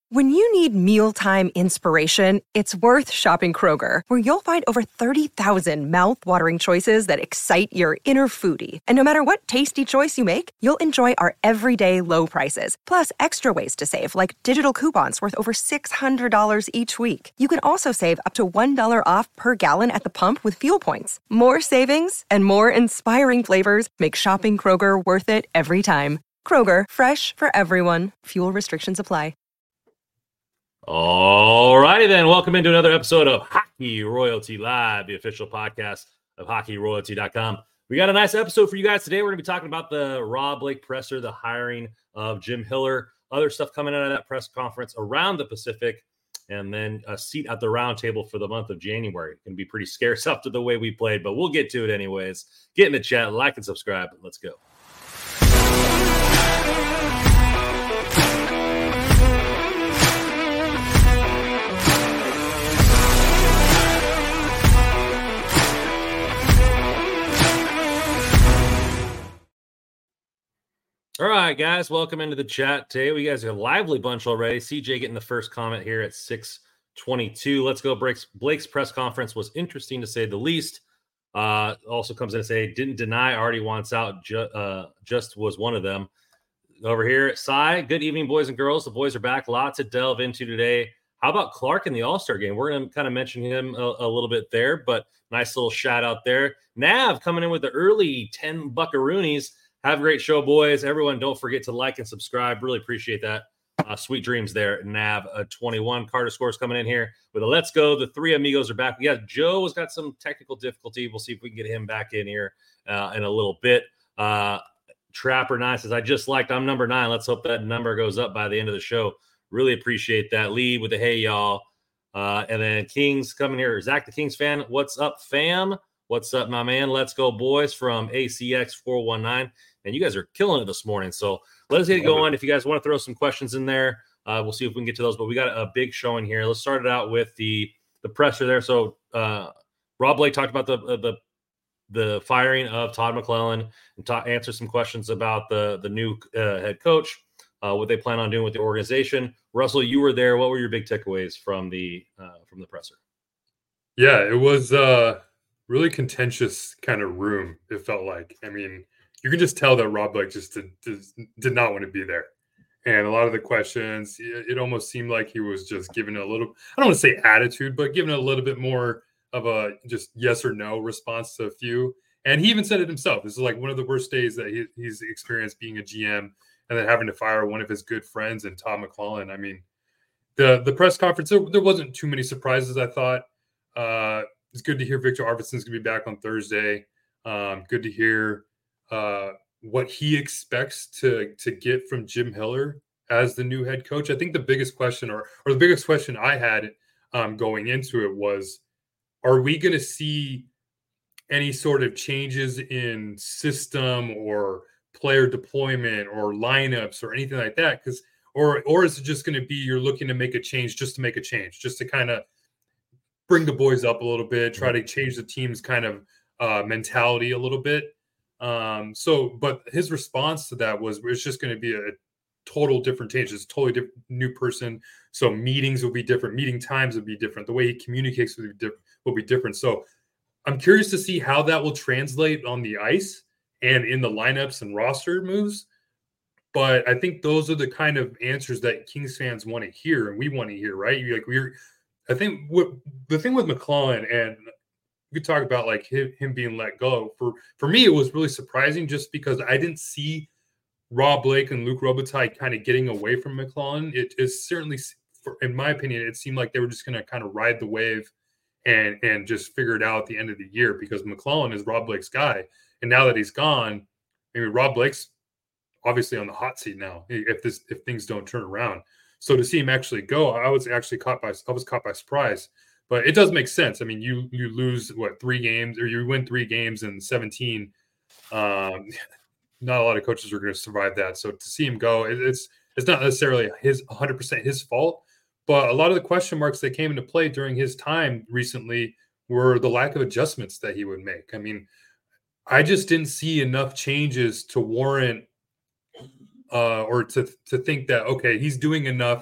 When you need mealtime inspiration, it's worth shopping Kroger, where you'll find over 30,000 mouth-watering choices that excite your inner foodie. And no matter what tasty choice you make, you'll enjoy our everyday low prices, plus extra ways to save, like digital coupons worth over $600 each week. You can also save up to $1 off per gallon at the pump with fuel points. More savings and more inspiring flavors make shopping Kroger worth it every time. Kroger, fresh for everyone. Fuel restrictions apply. All righty then. Welcome into another episode of Hockey Royalty Live, the official podcast of hockeyroyalty.com. We got a nice episode for you guys today. We're going to be talking about the Rob Blake presser, the hiring of Jim Hiller, other stuff coming out of that press conference around the Pacific, and then a seat at the round table for the month of January. It's going to be pretty scarce after the way we played, but we'll get to it anyways. Get in the chat, like and subscribe. Let's go. All right, guys, welcome into the chat today. We guys are a lively bunch already. CJ getting the first comment here at 6:22. Let's go. Blake's press conference was interesting to say the least. Also comes in and say, didn't deny already wants out. Just was one of them. Over here at Cy, good evening, boys and girls. The boys are back. Lots to delve into today. How about Clark in the All-Star game? We're going to kind of mention him a little bit there, but nice little shout out there. Nav coming in with the early 10 buckaroonies. Have a great show, boys. Everyone, don't forget to like and subscribe. Really appreciate that. Sweet dreams there. Nav 21. Carter Scores coming in here with a let's go. The three amigos are back. Yeah, Joe has got some technical difficulty. We'll see if we can get him back in here in a little bit. Trapper 9 says, I'm number 9. Let's hope that number goes up by the end of the show. Really appreciate that. Lee with the hey, y'all. And then Kings coming here. Zach, the Kings fan. What's up, fam? What's up, my man? Let's go, boys, from ACX419. And you guys are killing it this morning. So let us get going. If you guys want to throw some questions in there, we'll see if we can get to those. But we got a big showing here. Let's start it out with the presser there. So Rob Blake talked about the firing of Todd McClellan and answer some questions about the new head coach, what they plan on doing with the organization. Russell, you were there. What were your big takeaways from the presser? Yeah, it was really contentious kind of room, it felt like. I mean, you can just tell that Rob Blake just did not want to be there. And a lot of the questions, it almost seemed like he was just giving a little, I don't want to say attitude, but giving a little bit more of a just yes or no response to a few. And he even said it himself. This is like one of the worst days that he's experienced being a GM and then having to fire one of his good friends and Todd McClellan. I mean, the press conference, there wasn't too many surprises, I thought. It's good to hear Victor Arvidsson's going to be back on Thursday. Good to hear what he expects to get from Jim Hiller as the new head coach. I think the biggest question or the biggest question I had going into it was, are we going to see any sort of changes in system or player deployment or lineups or anything like that? Or is it just going to be you're looking to make a change just to make a change, just to kind of bring the boys up a little bit, try to change the team's kind of mentality a little bit. But his response to that was, it's just going to be a total different change. It's a totally different new person. So meetings will be different. Meeting times will be different. The way he communicates will be different. So I'm curious to see how that will translate on the ice and in the lineups and roster moves. But I think those are the kind of answers that Kings fans want to hear and we want to hear, right? I think the thing with McClellan, and we could talk about like him being let go. For me, it was really surprising just because I didn't see Rob Blake and Luc Robitaille kind of getting away from McClellan. It is certainly, in my opinion, it seemed like they were just going to kind of ride the wave and just figure it out at the end of the year because McClellan is Rob Blake's guy. And now that he's gone, I mean, Rob Blake's obviously on the hot seat now if things don't turn around. So to see him actually go, I was caught by surprise. But it does make sense. I mean, you lose 3 games, or you win 3 games in 17. Not a lot of coaches are going to survive that. So to see him go, it's not necessarily 100% his fault. But a lot of the question marks that came into play during his time recently were the lack of adjustments that he would make. I mean, I just didn't see enough changes to warrant or to think that, okay, he's doing enough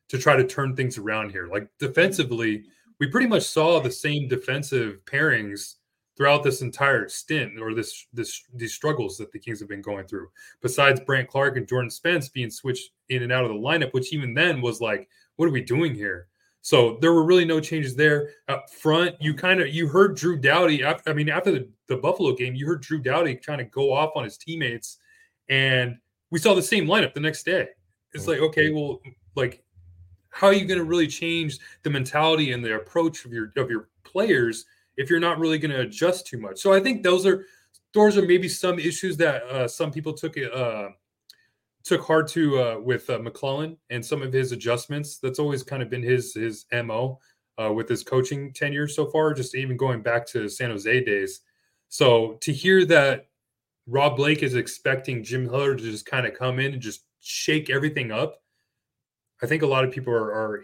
to try to turn things around here. Like defensively, we pretty much saw the same defensive pairings throughout this entire stint, or these struggles that the Kings have been going through. Besides Brant Clark and Jordan Spence being switched in and out of the lineup, which even then was like, what are we doing here? So there were really no changes there. Up front, you heard Drew Doughty. After the Buffalo game, you heard Drew Doughty trying to go off on his teammates, and we saw the same lineup the next day. It's like, okay, well, like, how are you going to really change the mentality and the approach of your players if you're not really going to adjust too much? So I think those are maybe some issues that some people took heart to with McClellan and some of his adjustments. That's always kind of been his MO with his coaching tenure so far, just even going back to San Jose days. So to hear that Rob Blake is expecting Jim Hiller to just kind of come in and just shake everything up, I think a lot of people are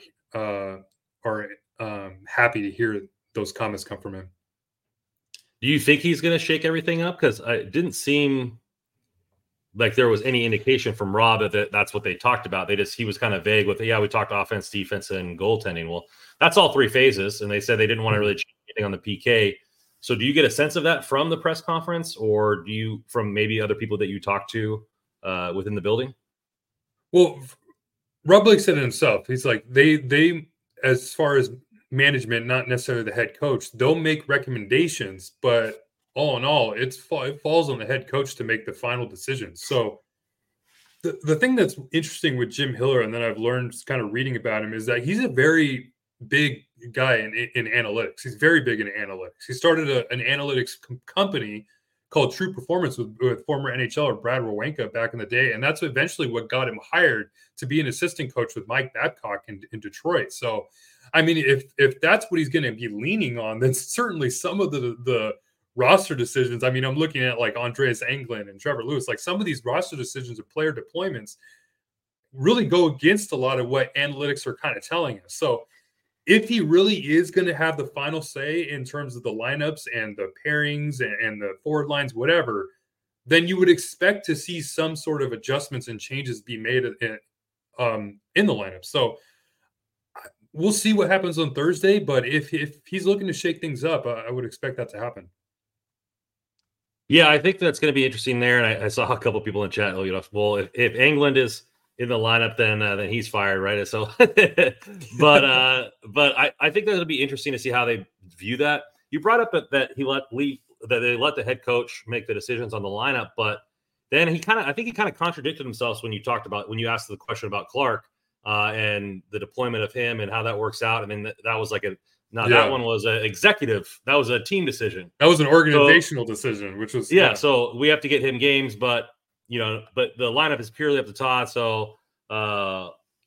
happy to hear those comments come from him. Do you think he's going to shake everything up? Because it didn't seem like there was any indication from Rob that that's what they talked about. He was kind of vague with, we talked offense, defense, and goaltending. Well, that's all three phases, and they said they didn't want to really change anything on the PK. So do you get a sense of that from the press conference, or do you from maybe other people that you talked to within the building? Well, Rob Blake said it himself. He's like, they as far as management, not necessarily the head coach, they'll make recommendations, but all in all, it falls on the head coach to make the final decision. So the thing that's interesting with Jim Hiller, and then I've learned kind of reading about him, is that he's a very big guy in analytics. He's very big in analytics. He started an analytics company called True Performance with former NHLer Brad Rowanka back in the day. And that's eventually what got him hired to be an assistant coach with Mike Babcock in Detroit. So, I mean, if that's what he's going to be leaning on, then certainly some of the roster decisions, I mean, I'm looking at like Andreas Englund and Trevor Lewis, like some of these roster decisions or player deployments really go against a lot of what analytics are kind of telling us. So if he really is going to have the final say in terms of the lineups and the pairings and the forward lines, whatever, then you would expect to see some sort of adjustments and changes be made in the lineup. So we'll see what happens on Thursday, but if he's looking to shake things up, I would expect that to happen. Yeah, I think that's going to be interesting there. And I saw a couple of people in chat. Well, if Englund is in the lineup, then he's fired, right? So, but I think that'll be interesting to see how they view that. You brought up that they let the head coach make the decisions on the lineup, but then I think he kind of contradicted himself when you asked the question about Clark and the deployment of him and how that works out. I mean, that was like that one was an executive. That was a team decision. That was an organizational decision, which was So we have to get him games, but the lineup is purely up to Todd. So, I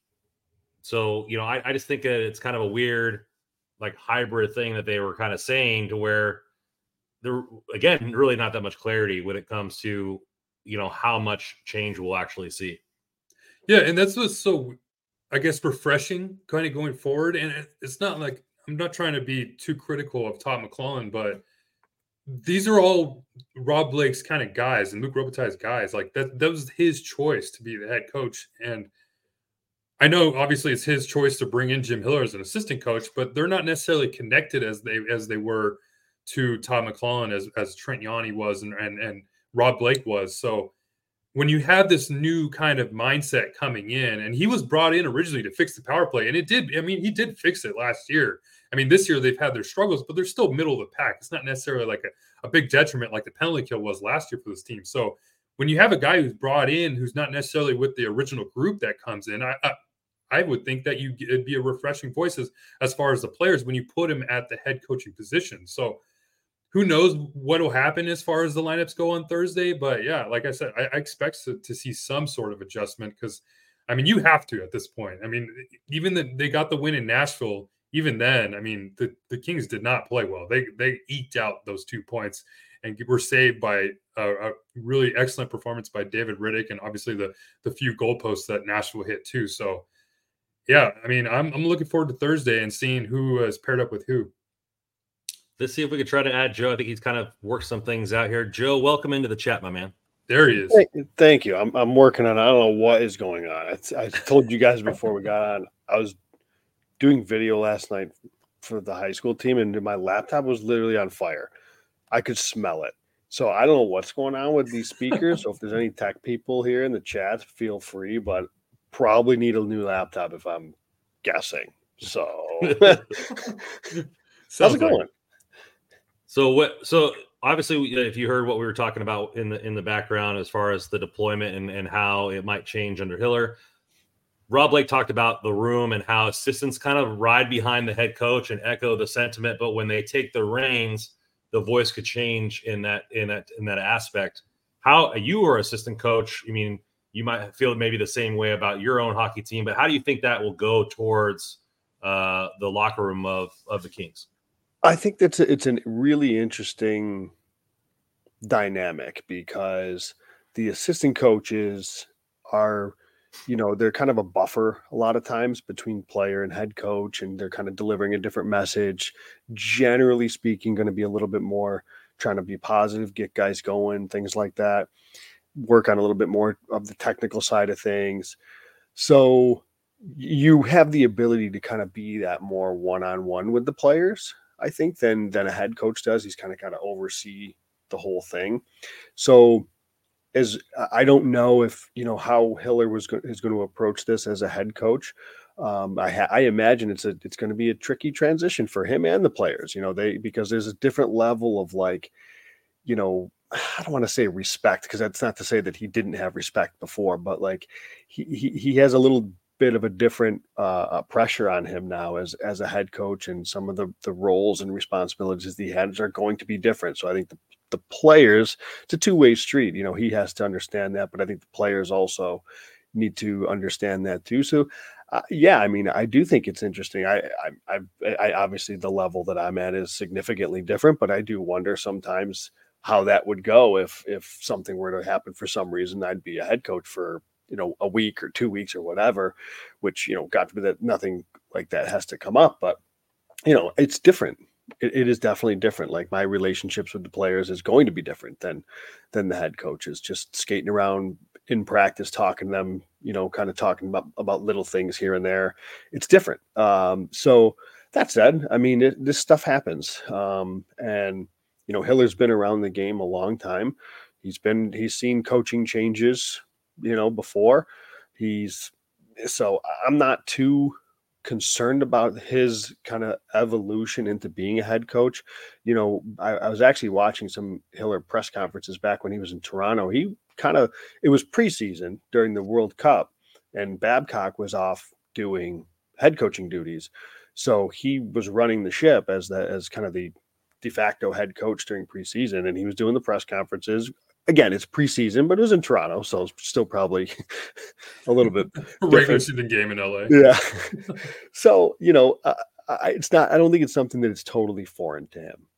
just think that it's kind of a weird, like hybrid thing that they were kind of saying, to where there, again, really not that much clarity when it comes to, how much change we'll actually see. Yeah. And that's what's so, I guess, refreshing kind of going forward. And it's not like, I'm not trying to be too critical of Todd McClellan, but these are all Rob Blake's kind of guys and Luc Robitaille's guys. Like that was his choice to be the head coach. And I know obviously it's his choice to bring in Jim Hiller as an assistant coach, but they're not necessarily connected as they were to Todd McClellan as Trent Yawney was and Rob Blake was. So when you have this new kind of mindset coming in, and he was brought in originally to fix the power play, and he did fix it last year. I mean, this year they've had their struggles, but they're still middle of the pack. It's not necessarily like a big detriment like the penalty kill was last year for this team. So when you have a guy who's brought in who's not necessarily with the original group that comes in, I would think that it'd be a refreshing voice as far as the players when you put him at the head coaching position. So who knows what will happen as far as the lineups go on Thursday. But yeah, like I said, I expect to see some sort of adjustment because, I mean, you have to at this point. I mean, even they got the win in Nashville. Even then, I mean, the Kings did not play well. They eked out those 2 points and were saved by a really excellent performance by David Riddick and obviously the few goalposts that Nashville hit too. So, yeah, I mean, I'm looking forward to Thursday and seeing who is paired up with who. Let's see if we could try to add Joe. I think he's kind of worked some things out here. Joe, welcome into the chat, my man. There he is. Thank you. I'm working on it. I don't know what is going on. I told you guys before we got on, I was doing video last night for the high school team, and my laptop was literally on fire. I could smell it. So I don't know what's going on with these speakers. So if there's any tech people here in the chat, feel free, but probably need a new laptop if I'm guessing. So how's it going? So obviously, if you heard what we were talking about in the background as far as the deployment and how it might change under Hiller, Rob Blake talked about the room and how assistants kind of ride behind the head coach and echo the sentiment, but when they take the reins, the voice could change in that aspect. How you were assistant coach, I mean, you might feel maybe the same way about your own hockey team, but how do you think that will go towards the locker room of the Kings? I think it's a really interesting dynamic because the assistant coaches are, they're kind of a buffer a lot of times between player and head coach, and they're kind of delivering a different message. Generally speaking, going to be a little bit more trying to be positive, get guys going, things like that, work on a little bit more of the technical side of things. So you have the ability to kind of be that more one-on-one with the players, I think, than a head coach does. He's kind of got to oversee the whole thing. So as I don't know if, how Hiller is going to approach this as a head coach. I imagine it's going to be a tricky transition for him and the players, because there's a different level of I don't want to say respect, because that's not to say that he didn't have respect before, but he has a little bit of a different pressure on him now as a head coach, and some of the roles and responsibilities that he has are going to be different. So I think the players, it's a two-way street. He has to understand that, but I think the players also need to understand that too. So I mean, I do think it's interesting. I obviously the level that I'm at is significantly different, but I do wonder sometimes how that would go if something were to happen for some reason. I'd be a head coach for a week or 2 weeks or whatever, which, God forbid that nothing like that has to come up. But, it's different. It is definitely different. Like, my relationships with the players is going to be different than the head coaches, just skating around in practice, talking to them, kind of talking about little things here and there. It's different. So that said, I mean, this stuff happens. And, Hiller's been around the game a long time. He's seen coaching changes, before. So I'm not too concerned about his kind of evolution into being a head coach. I was actually watching some Hiller press conferences back when he was in Toronto. It was preseason during the World Cup, and Babcock was off doing head coaching duties. So he was running the ship as kind of the de facto head coach during preseason, and he was doing the press conferences. Again, it's preseason, but it was in Toronto, so it's still probably a little bit regular season game in LA. Yeah. So, it's not. I don't think it's something that is totally foreign to him.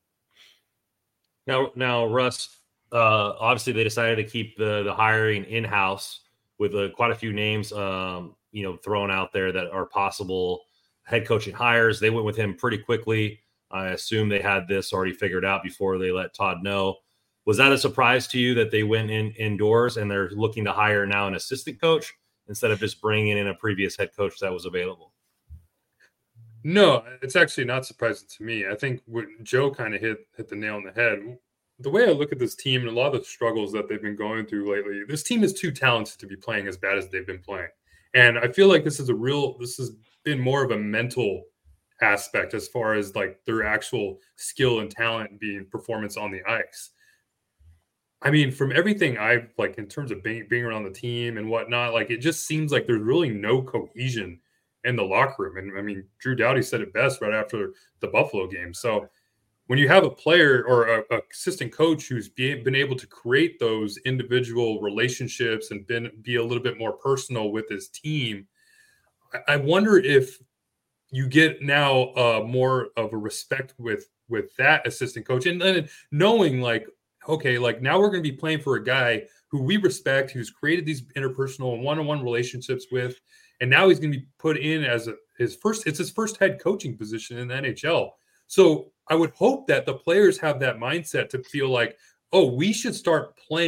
Now, Russ. Obviously, they decided to keep the hiring in-house with quite a few names, thrown out there that are possible head coaching hires. They went with him pretty quickly. I assume they had this already figured out before they let Todd know. Was that a surprise to you that they went indoors and they're looking to hire now an assistant coach instead of just bringing in a previous head coach that was available? No, it's actually not surprising to me. I think what Joe kind of hit the nail on the head. The way I look at this team and a lot of the struggles that they've been going through lately, this team is too talented to be playing as bad as they've been playing. And I feel like this has been more of a mental aspect as far as their actual skill and talent being performance on the ice. I mean, from everything I've in terms of being around the team and whatnot, it just seems like there's really no cohesion in the locker room. And I mean, Drew Doughty said it best right after the Buffalo game. So when you have a player or a assistant coach who's been able to create those individual relationships and be a little bit more personal with his team, I wonder if you get now more of a respect with that assistant coach, and then knowing okay, now we're going to be playing for a guy who we respect, who's created these interpersonal and one-on-one relationships with, and now he's going to be put in as his first head coaching position in the NHL. So I would hope that the players have that mindset to feel oh, we should start playing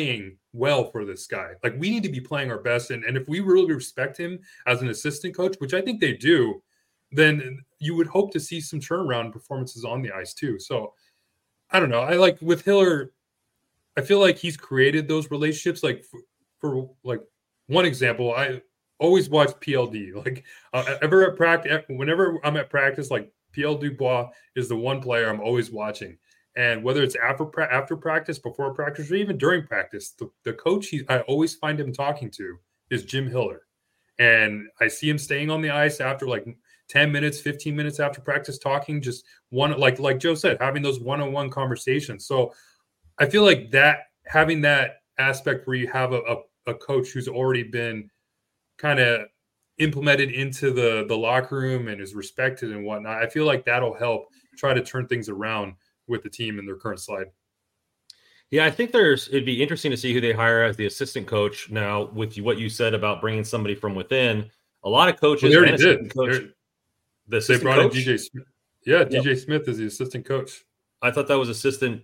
well for this guy. Like, we need to be playing our best. And if we really respect him as an assistant coach, which I think they do, then you would hope to see some turnaround performances on the ice too. So I don't know. I like with Hiller, I feel like he's created those relationships. Like for like one example, I always watch PLD. Like ever at practice, whenever I'm at practice, like PL Dubois is the one player I'm always watching. And whether it's after practice, before practice, or even during practice, the coach I always find him talking to is Jim Hiller. And I see him staying on the ice after like 10 minutes, 15 minutes after practice, talking, just one, like Joe said, having those one-on-one conversations. So I feel like that, having that aspect where you have a coach who's already been kind of implemented into the locker room and is respected and whatnot, I feel like that'll help try to turn things around with the team in their current slide. Yeah, I think it'd be interesting to see who they hire as the assistant coach. Now, with what you said about bringing somebody from within, a lot of coaches, well, they already did. They brought in DJ Smith. Yeah, yep. DJ Smith is the assistant coach. I thought that was assistant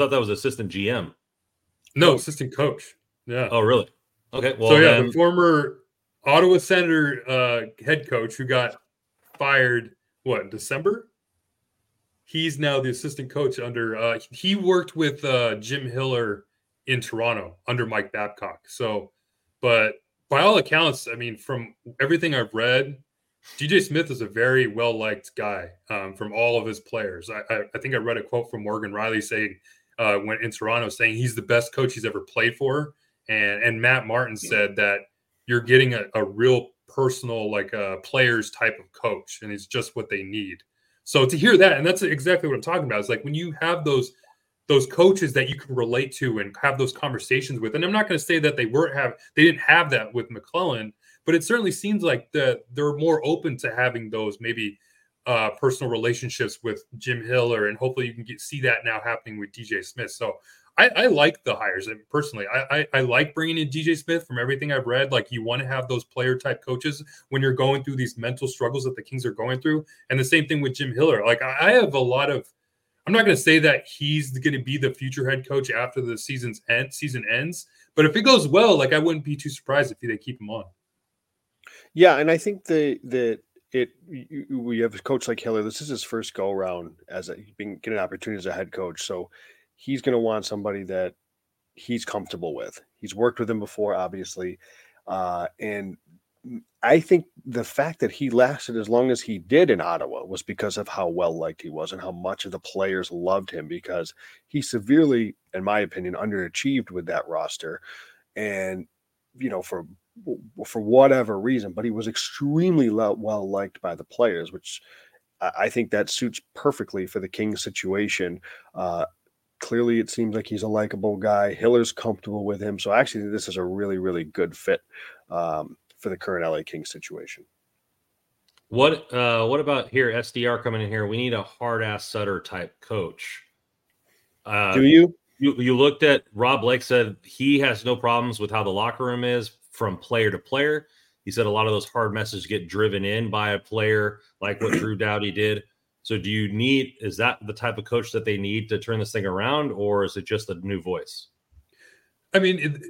GM. No, assistant coach. Yeah. Oh, really? Okay. Well, so yeah, the former Ottawa Senator head coach who got fired, in December? He's now the assistant coach under he worked with Jim Hiller in Toronto under Mike Babcock. So, but by all accounts, I mean, from everything I've read, DJ Smith is a very well-liked guy from all of his players. I think I read a quote from Morgan Riley saying when in Toronto, saying he's the best coach he's ever played for. And Matt Martin said that you're getting a real personal, like a players type of coach, and it's just what they need. So to hear that, and that's exactly what I'm talking about. It's like when you have those coaches that you can relate to and have those conversations with. And I'm not going to say that they didn't have that with McClellan, but it certainly seems like they're more open to having those maybe personal relationships with Jim Hiller, and hopefully you can see that now happening with DJ Smith. So I like the hires. And personally, I like bringing in DJ Smith. From everything I've read, like, you want to have those player type coaches when you're going through these mental struggles that the Kings are going through. And the same thing with Jim Hiller. Like, I have a lot of, I'm not going to say that he's going to be the future head coach after the season ends, but if it goes well, like, I wouldn't be too surprised if they keep him on. Yeah, and I think we have a coach like Hiller. This is his first go around getting an opportunity as a head coach. So he's going to want somebody that he's comfortable with. He's worked with him before, obviously. And I think the fact that he lasted as long as he did in Ottawa was because of how well liked he was and how much of the players loved him, because he severely, in my opinion, underachieved with that roster. And, for whatever reason, but he was extremely well liked by the players, which I think that suits perfectly for the Kings situation. Clearly, it seems like he's a likable guy. Hiller's comfortable with him. So actually, this is a really, really good fit for the current LA Kings situation. What about here, SDR coming in here? We need a hard-ass Sutter type coach. Do you? You looked at Rob Blake, said he has no problems with how the locker room is from player to player. He said a lot of those hard messages get driven in by a player, like what Drew Doughty did. So is that the type of coach that they need to turn this thing around, or is it just a new voice? I mean,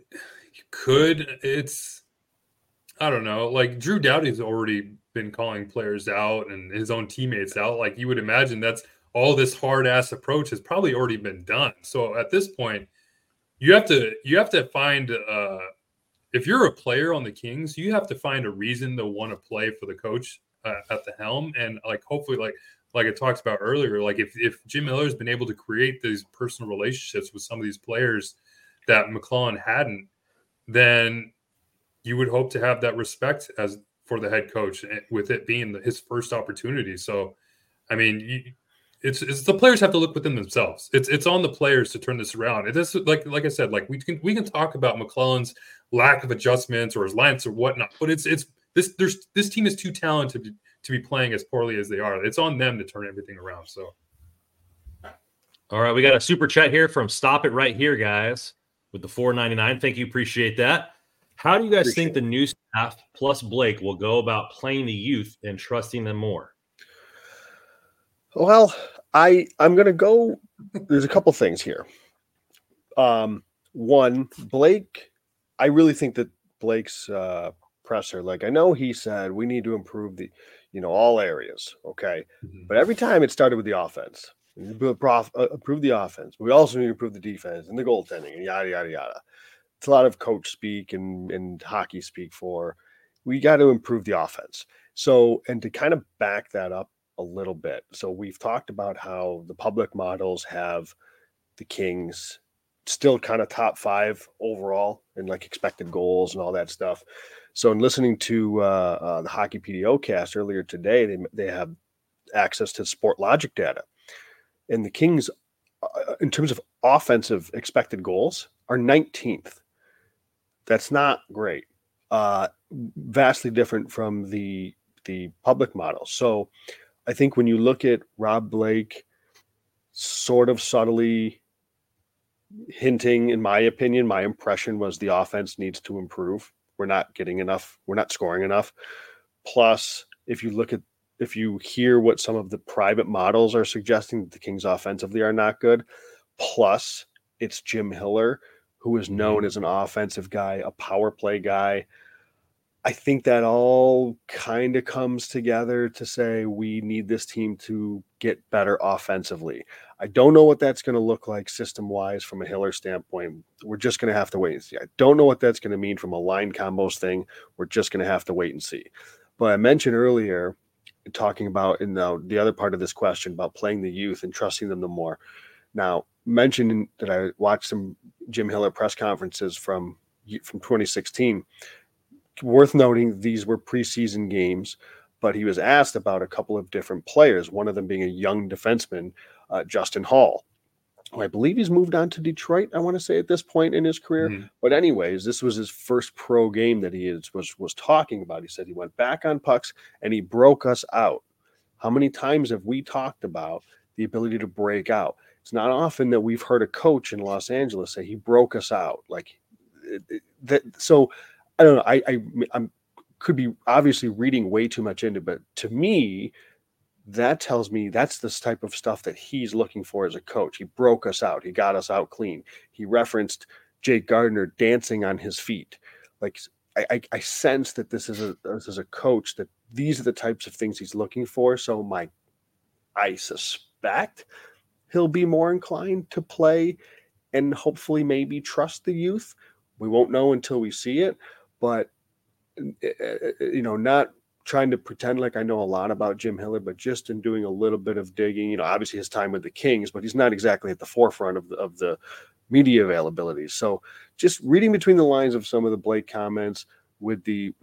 I don't know. Like, Drew Doughty's already been calling players out and his own teammates out. Like, you would imagine that's all this hard ass approach has probably already been done. So at this point, you have to find, if you're a player on the Kings, you have to find a reason to want to play for the coach at the helm. And like, hopefully, like it talks about earlier, like if Jim Miller has been able to create these personal relationships with some of these players that McClellan hadn't, then you would hope to have that respect as for the head coach, with it being his first opportunity. So, I mean, it's the players have to look within themselves. It's on the players to turn this around. It is like I said, like we can talk about McClellan's lack of adjustments or his lines or whatnot, but this team is too talented to be playing as poorly as they are. It's on them to turn everything around. So, all right, we got a super chat here from Stop It Right Here, guys, with the $4.99. Thank you, appreciate that. How do you guys think the new staff plus Blake will go about playing the youth and trusting them more? Well, I'm going to go. There's a couple things here. One, Blake, I really think that Blake's presser, like I know he said we need to improve the, all areas. Okay. But every time it started with the offense. We need to improve the offense. We also need to improve the defense and the goaltending and yada, yada, yada. It's a lot of coach speak and hockey speak for we got to improve the offense. So, and to kind of back that up a little bit. So we've talked about how the public models have the Kings still kind of top 5 overall in like expected goals and all that stuff. So in listening to the Hockey PDO cast earlier today, they have access to Sport Logic data. And the Kings, in terms of offensive expected goals, are 19th. That's not great. Vastly different from the public model. So I think when you look at Rob Blake sort of subtly hinting, in my opinion, my impression was the offense needs to improve. We're not getting enough. We're not scoring enough. Plus, if you hear what some of the private models are suggesting that the Kings offensively are not good, plus it's Jim Hiller, who is known as an offensive guy, a power play guy. I think that all kind of comes together to say we need this team to get better offensively. I don't know what that's going to look like system-wise from a Hiller standpoint. We're just going to have to wait and see. I don't know what that's going to mean from a line combos thing. We're just going to have to wait and see. But I mentioned earlier, talking about in the other part of this question about playing the youth and trusting them the more. Now, mentioning that I watched some Jim Hiller press conferences from 2016. Worth noting, these were preseason games, but he was asked about a couple of different players, one of them being a young defenseman, Justin Hall, who I believe he's moved on to Detroit, I want to say, at this point in his career. Mm-hmm. But anyways, this was his first pro game that he was talking about. He said he went back on pucks and he broke us out. How many times have we talked about the ability to break out? It's not often that we've heard a coach in Los Angeles say he broke us out. Like that. So I don't know. I'm could be obviously reading way too much into it, but to me, that tells me that's this type of stuff that he's looking for as a coach. He broke us out. He got us out clean. He referenced Jake Gardiner dancing on his feet. Like I sense that this is a coach that these are the types of things he's looking for. So I suspect he'll be more inclined to play and hopefully maybe trust the youth. We won't know until we see it, but not trying to pretend like I know a lot about Jim Hiller, but just in doing a little bit of digging, obviously his time with the Kings, but he's not exactly at the forefront of the media availability. So just reading between the lines of some of the Blake comments with the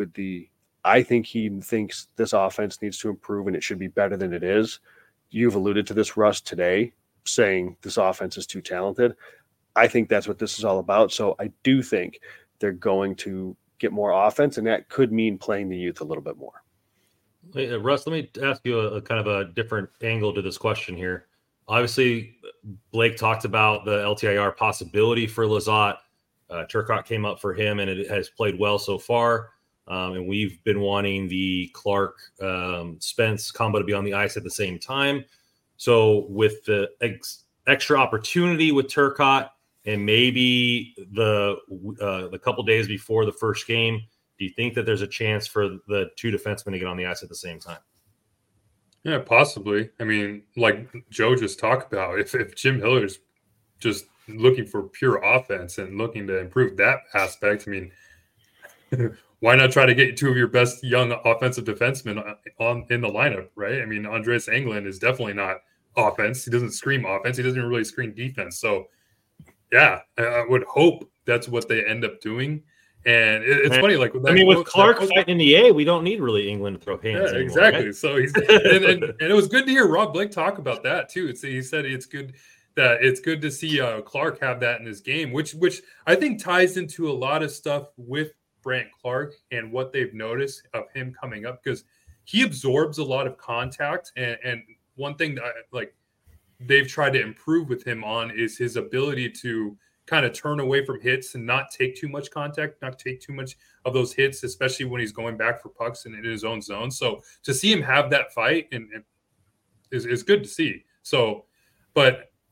I think he thinks this offense needs to improve and it should be better than it is. You've alluded to this, Russ, today, saying this offense is too talented. I think that's what this is all about. So I do think they're going to get more offense, and that could mean playing the youth a little bit more. Hey, Russ, let me ask you a kind of a different angle to this question here. Obviously, Blake talked about the LTIR possibility for Lizotte. Turcotte came up for him, and it has played well so far. And we've been wanting the Clark-Spence combo to be on the ice at the same time. So with the extra opportunity with Turcotte, and maybe the couple days before the first game, do you think that there's a chance for the two defensemen to get on the ice at the same time? Yeah, possibly. I mean, like Joe just talked about, if Jim Hiller's just looking for pure offense and looking to improve that aspect, I mean, why not try to get two of your best young offensive defensemen in the lineup, right? I mean, Andreas Englund is definitely not offense. He doesn't scream offense. He doesn't really scream defense. So, yeah, I would hope that's what they end up doing. And it's funny, like with Clark fighting in the A, we don't need really Englund to throw hands. Yeah, anymore, exactly. Right? So he's and it was good to hear Rob Blake talk about that too. He said it's good to see Clark have that in his game, which I think ties into a lot of stuff with Brandt Clarke and what they've noticed of him coming up, because he absorbs a lot of contact, and one thing that they've tried to improve with him on is his ability to kind of turn away from hits and not take too much contact, not take too much of those hits, especially when he's going back for pucks and in his own zone. So to see him have that fight and is good to see. So, but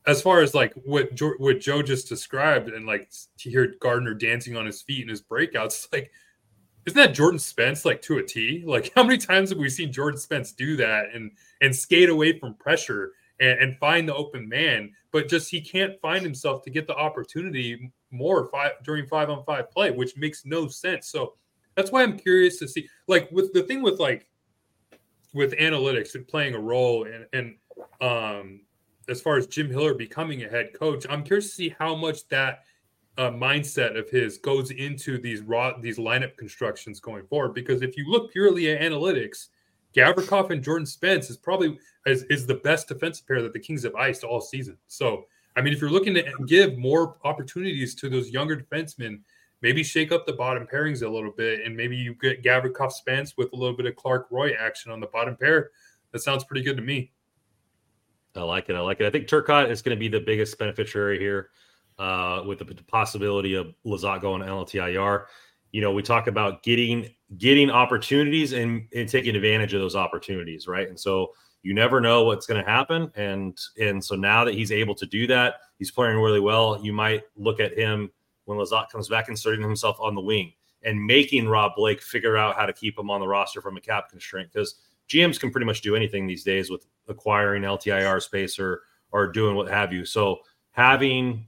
as far as like what Joe just described, and like to hear Gardner dancing on his feet in his breakouts, like, isn't that Jordan Spence like to a T? Like, how many times have we seen Jordan Spence do that and skate away from pressure and find the open man, but just he can't find himself to get the opportunity more during 5-on-5 play, which makes no sense. So that's why I'm curious to see, like, with the thing with analytics and playing a role, and as far as Jim Hiller becoming a head coach, I'm curious to see how much that mindset of his goes into these lineup constructions going forward. Because if you look purely at analytics, Gavrikov and Jordan Spence is the best defensive pair that the Kings have iced all season. So, I mean, if you're looking to give more opportunities to those younger defensemen, maybe shake up the bottom pairings a little bit, and maybe you get Gavrikov Spence with a little bit of Clark Roy action on the bottom pair. That sounds pretty good to me. I like it. I think Turcotte is going to be the biggest beneficiary here, with the possibility of Lizotte going to LTIR. You know, we talk about getting opportunities and taking advantage of those opportunities, right? And so you never know what's going to happen. And so now that he's able to do that, he's playing really well. You might look at him when Lizotte comes back, inserting himself on the wing and making Rob Blake figure out how to keep him on the roster from a cap constraint, because GMs can pretty much do anything these days with acquiring LTIR space or doing what have you. So having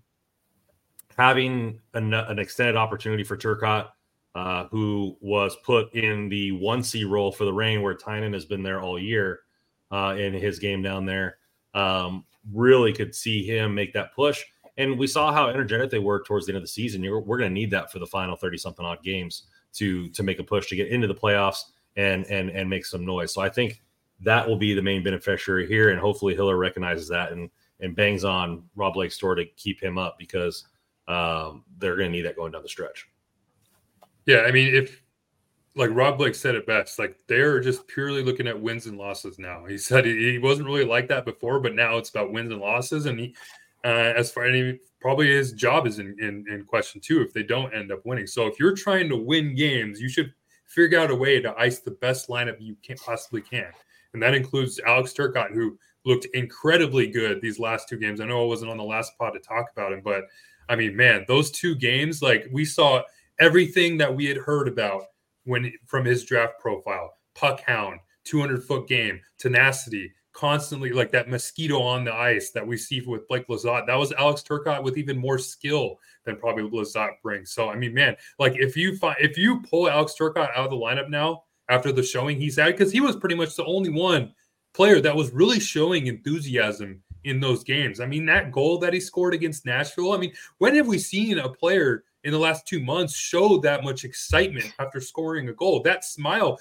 an extended opportunity for Turcotte, who was put in the 1C role for the Reign, where Tynan has been there all year in his game down there, really could see him make that push. And we saw how energetic they were towards the end of the season. We're going to need that for the final 30-something odd games to make a push to get into the playoffs and make some noise. So I think that will be the main beneficiary here, and hopefully Hiller recognizes that and bangs on Rob Blake's door to keep him up, because they're going to need that going down the stretch. Yeah, I mean, if, like Rob Blake said it best, like they're just purely looking at wins and losses now. He said he wasn't really like that before, but now it's about wins and losses. And he, probably his job is in question too if they don't end up winning. So if you're trying to win games, you should figure out a way to ice the best lineup you possibly can. And that includes Alex Turcotte, who looked incredibly good these last two games. I know I wasn't on the last pod to talk about him, but I mean, man, those two games, like we saw everything that we had heard about from his draft profile: puck hound, 200-foot game, tenacity, constantly like that mosquito on the ice that we see with Blake Lizotte. That was Alex Turcotte with even more skill than probably Lizotte brings. So I mean, man, like if you pull Alex Turcotte out of the lineup now after the showing he's had, because he was pretty much the only one player that was really showing enthusiasm in those games. I mean, that goal that he scored against Nashville, I mean, when have we seen a player in the last 2 months show that much excitement after scoring a goal? That smile,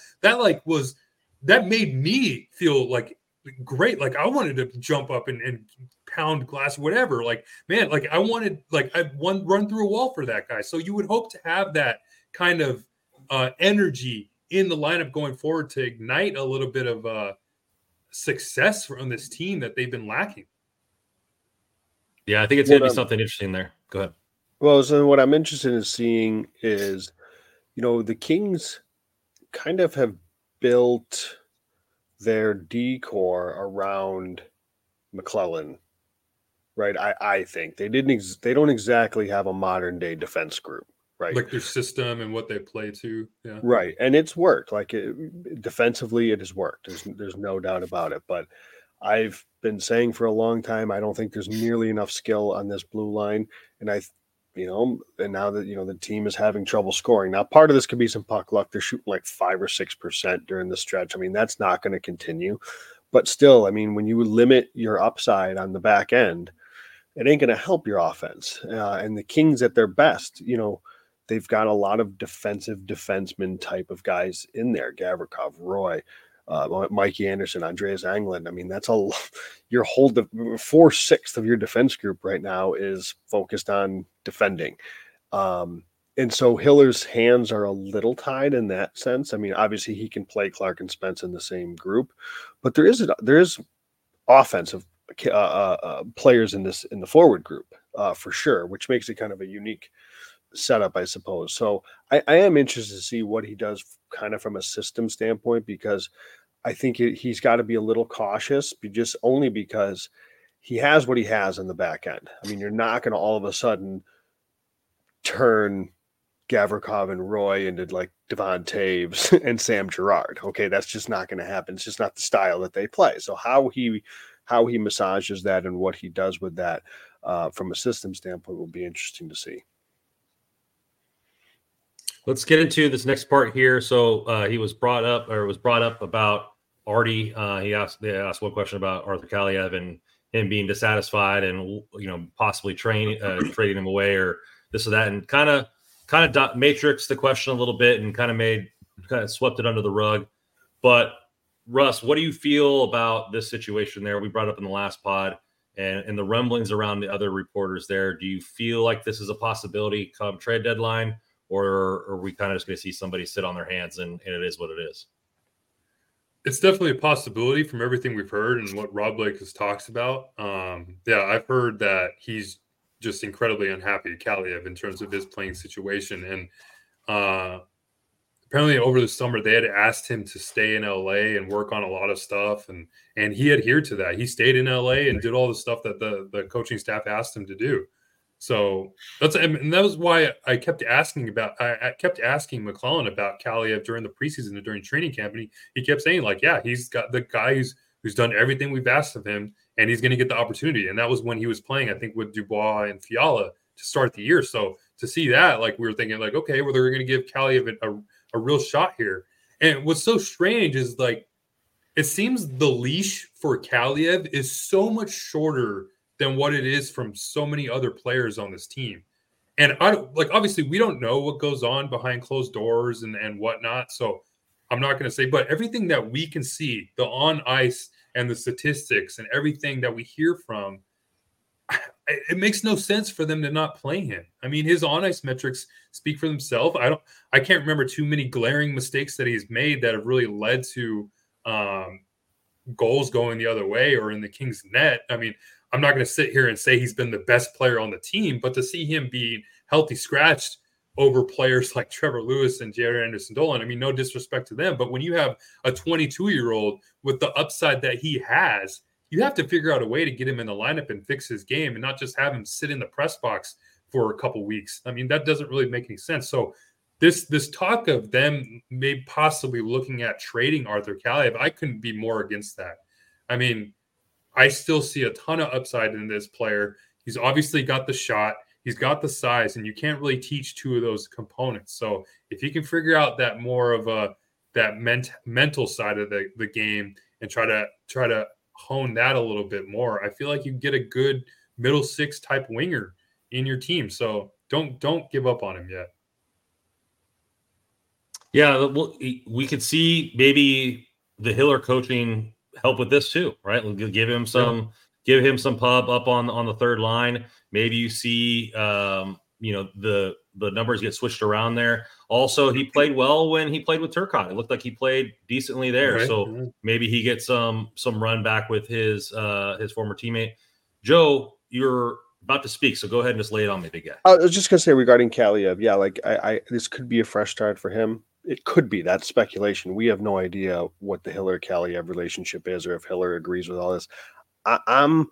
that made me feel like great. Like I wanted to jump up and pound glass, whatever. Like, man, like I'd run through a wall for that guy. So you would hope to have that kind of energy in the lineup going forward to ignite a little bit of success from this team that they've been lacking. Yeah, I think it's going to be something interesting there. Go ahead. Well, so what I'm interested in seeing is, the Kings kind of have built their decor around McClellan, right? I think they don't exactly have a modern day defense group, right? Like their system and what they play to, yeah. Right, and it's worked. Like defensively, it has worked. There's no doubt about it. But I've been saying for a long time, I don't think there's nearly enough skill on this blue line, and and now that the team is having trouble scoring. Now, part of this could be some puck luck. They're shooting like 5 or 6% during the stretch. I mean, that's not going to continue. But still, I mean, when you limit your upside on the back end, it ain't going to help your offense. And the Kings at their best, they've got a lot of defensive defenseman type of guys in there. Gavrikov, Roy, Mikey Anderson, Andreas Anglin. I mean, that's your whole 4/6 of your defense group right now is focused on defending. And so Hiller's hands are a little tied in that sense. I mean, obviously he can play Clark and Spence in the same group, but there is offensive players in the forward group for sure, which makes it kind of a unique setup, I suppose. So I am interested to see what he does kind of from a system standpoint, because I think he's got to be a little cautious, just only because he has what he has in the back end. I mean, you're not going to all of a sudden turn Gavrikov and Roy into like Devon Taves and Sam Girard. Okay, that's just not going to happen. It's just not the style that they play. So how he massages that and what he does with that from a system standpoint will be interesting to see. Let's get into this next part here. So he was brought up about Artie. They asked one question about Arthur Kaliyev and him being dissatisfied and possibly trading him away or this or that, and kind of matrixed the question a little bit and kind of swept it under the rug. But Russ, what do you feel about this situation there? We brought up in the last pod and the rumblings around the other reporters there. Do you feel like this is a possibility come trade deadline, or are we kind of just going to see somebody sit on their hands and it is what it is? It's definitely a possibility from everything we've heard and what Rob Blake has talks about. I've heard that he's just incredibly unhappy at Kaliyev in terms of his playing situation. And apparently over the summer, they had asked him to stay in LA and work on a lot of stuff. And he adhered to that. He stayed in LA and did all the stuff that the coaching staff asked him to do. So that was why I kept asking McClellan about Kaliyev during the preseason and during training camp. And he kept saying, like, yeah, he's got the guy who's done everything we've asked of him, and he's going to get the opportunity. And that was when he was playing, I think, with Dubois and Fiala to start the year. So to see that, like, we were thinking, like, okay, well, they're going to give Kaliyev a real shot here. And what's so strange is, like, it seems the leash for Kaliyev is so much shorter than what it is from so many other players on this team. And obviously we don't know what goes on behind closed doors and whatnot. So I'm not going to say, but everything that we can see, the on ice and the statistics and everything that we hear from, it makes no sense for them to not play him. I mean, his on ice metrics speak for themselves. I can't remember too many glaring mistakes that he's made that have really led to goals going the other way or in the Kings net. I mean, I'm not going to sit here and say he's been the best player on the team, but to see him be healthy scratched over players like Trevor Lewis and Jared Anderson-Dolan, I mean, no disrespect to them, but when you have a 22-year-old with the upside that he has, you have to figure out a way to get him in the lineup and fix his game and not just have him sit in the press box for a couple weeks. I mean, that doesn't really make any sense. So this talk of them may possibly looking at trading Arthur Kaliyev, I couldn't be more against that. I mean, I still see a ton of upside in this player. He's obviously got the shot. He's got the size, and you can't really teach two of those components. So if you can figure out that more of mental side of the game and try to hone that a little bit more, I feel like you get a good middle six type winger in your team. So don't give up on him yet. Yeah, well, we could see maybe the Hiller coaching help with this too, right? We'll give him some pub up on the third line. Maybe you see the numbers get switched around there. Also, he played well when he played with Turcotte. It looked like he played decently there. Right. So maybe he gets some run back with his former teammate. Joe, you're about to speak, so go ahead and just lay it on me, big guy. I was just gonna say regarding Kaliyev, yeah, like I this could be a fresh start for him. It could be. That's speculation. We have no idea what the Hiller-Kaliyev relationship is, or if Hiller agrees with all this. I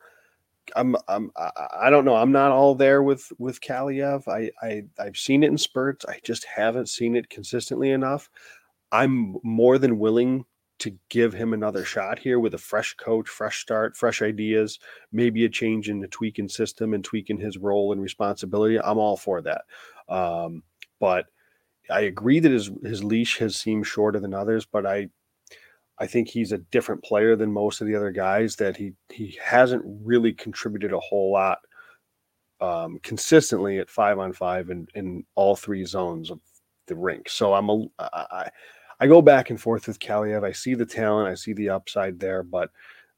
don't know. I'm not all there with Kaliyev. I've seen it in spurts. I just haven't seen it consistently enough. I'm more than willing to give him another shot here with a fresh coach, fresh start, fresh ideas, maybe a change in the tweaking system and tweaking his role and responsibility. I'm all for that. But I agree that his leash has seemed shorter than others, but I think he's a different player than most of the other guys, that he hasn't really contributed a whole lot consistently at 5-on-5 in all three zones of the rink. So I go back and forth with Kaliyev. I see the talent, I see the upside there, but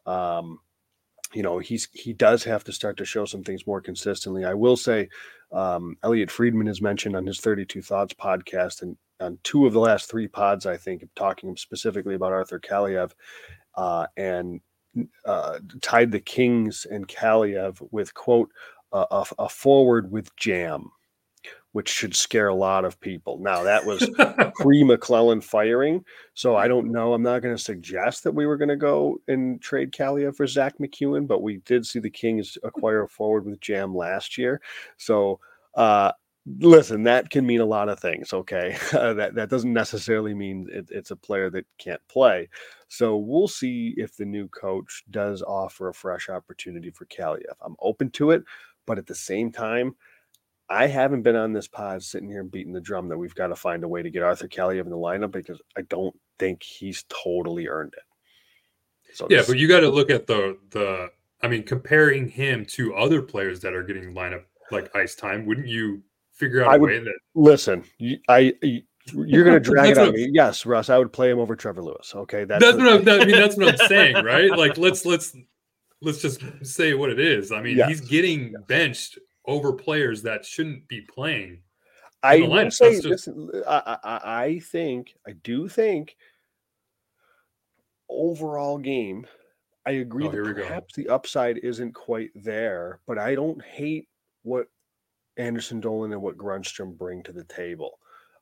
he does have to start to show some things more consistently. I will say, Elliot Friedman has mentioned on his 32 Thoughts podcast, and on two of the last three pods, I think, talking specifically about Arthur Kaliyev, and tied the Kings and Kaliyev with, quote, a forward with jam, which should scare a lot of people. Now, that was pre-McClellan firing, so I don't know. I'm not going to suggest that we were going to go and trade Kaliyev for Zach McEwen, but we did see the Kings acquire a forward with Jam last year. So, listen, that can mean a lot of things, okay? That doesn't necessarily mean it's a player that can't play. So we'll see if the new coach does offer a fresh opportunity for Kaliyev. I'm open to it, but at the same time, I haven't been on this pod sitting here and beating the drum that we've got to find a way to get Arthur Kaliyev in the lineup because I don't think he's totally earned it. So yeah, but you got to look at the comparing him to other players that are getting lineup like ice time. Wouldn't you figure out a way that? Listen, you're going to drag it on me. Yes, Russ, I would play him over Trevor Lewis. Okay, that's what I'm saying, right? Like let's just say what it is. I mean, He's getting benched over players that shouldn't be playing. I will say this. I do think overall game, I agree that perhaps the upside isn't quite there, but I don't hate what Anderson Dolan and what Grunstrom bring to the table.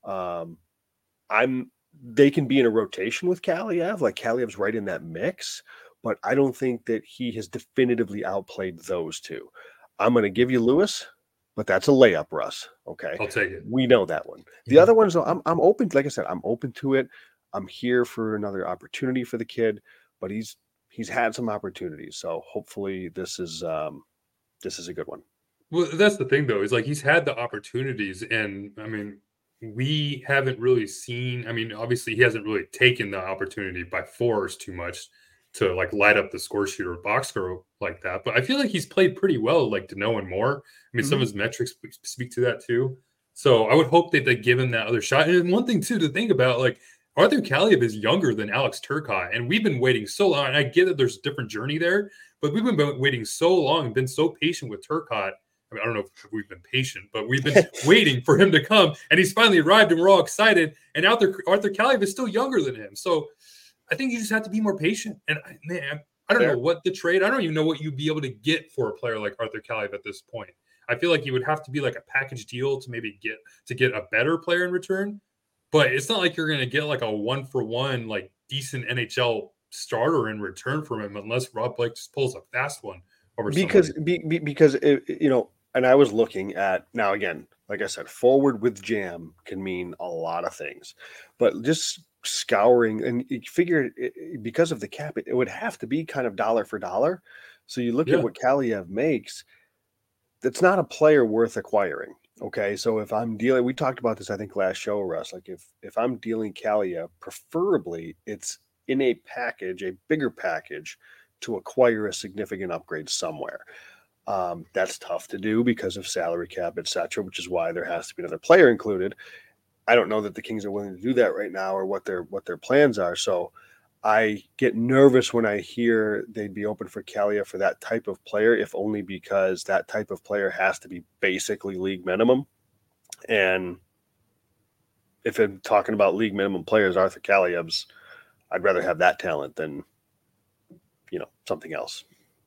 They can be in a rotation with Kaliyev, like Kaliyev's right in that mix, but I don't think that he has definitively outplayed those two. I'm going to give you Lewis, but that's a layup, Russ. Okay. I'll take it. We know that one. The other ones, I'm open. Like I said, I'm open to it. I'm here for another opportunity for the kid, but he's had some opportunities. So hopefully this is a good one. Well, that's the thing though, is like he's had the opportunities, and I mean, we haven't really seen. I mean, obviously he hasn't really taken the opportunity by force too much to like light up the score sheet or box score like that. But I feel like he's played pretty well, like Danault and Moore. I mean, some of his metrics speak to that too. So I would hope that they give him that other shot. And one thing too to think about, like Arthur Kaliyev is younger than Alex Turcotte, and we've been waiting so long. And I get that there's a different journey there, but we've been waiting so long and been so patient with Turcotte. I mean, I don't know if we've been patient, but we've been waiting for him to come, and he's finally arrived, and we're all excited. And Arthur Kaliyev is still younger than him, so I think you just have to be more patient. And I don't know what the trade. I don't even know what you'd be able to get for a player like Arthur Kaliyev at this point. I feel like you would have to be like a package deal to maybe get a better player in return. But it's not like you're going to get like a 1-for-1 like decent NHL starter in return from him unless Rob Blake just pulls a fast one over because and I was looking at, now again, like I said, forward with Jam can mean a lot of things, but just scouring, and you figure because of the cap, it would have to be kind of dollar for dollar. So you look at what Kaliyev makes, that's not a player worth acquiring. Okay. So if I'm dealing, we talked about this, I think last show, Russ, like if I'm dealing Kaliyev, preferably it's in a package, a bigger package to acquire a significant upgrade somewhere. That's tough to do because of salary cap, etc., which is why there has to be another player included. I don't know that the Kings are willing to do that right now or what their plans are. So I get nervous when I hear they'd be open for Kaliyev for that type of player, if only because that type of player has to be basically league minimum. And if I'm talking about league minimum players, Arthur Kaliyev's, I'd rather have that talent than, something else.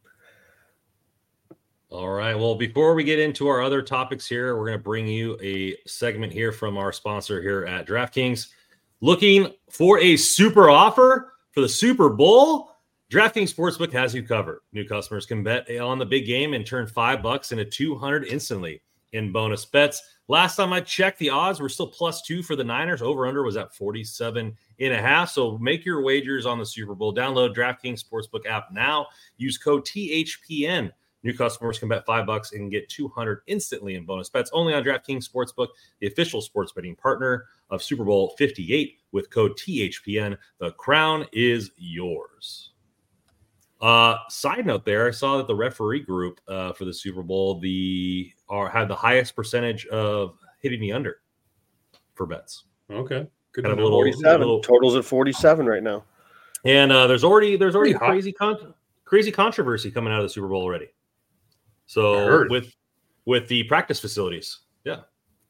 All right. Well, before we get into our other topics here, we're going to bring you a segment here from our sponsor here at DraftKings. Looking for a super offer for the Super Bowl? DraftKings Sportsbook has you covered. New customers can bet on the big game and turn $5 into $200 instantly in bonus bets. Last time I checked, the odds were still +2 for the Niners. Over-under was at 47.5. So make your wagers on the Super Bowl. Download DraftKings Sportsbook app now. Use code THPN. New customers can bet $5 and get $200 instantly in bonus bets only on DraftKings Sportsbook, the official sports betting partner of Super Bowl 58. With code THPN, the crown is yours. Side note there, I saw that the referee group for the Super Bowl had the highest percentage of hitting the under for bets. Okay, good. Kind of 47 totals at 47 right now, and there's already crazy controversy coming out of the Super Bowl already. So with the practice facilities, yeah.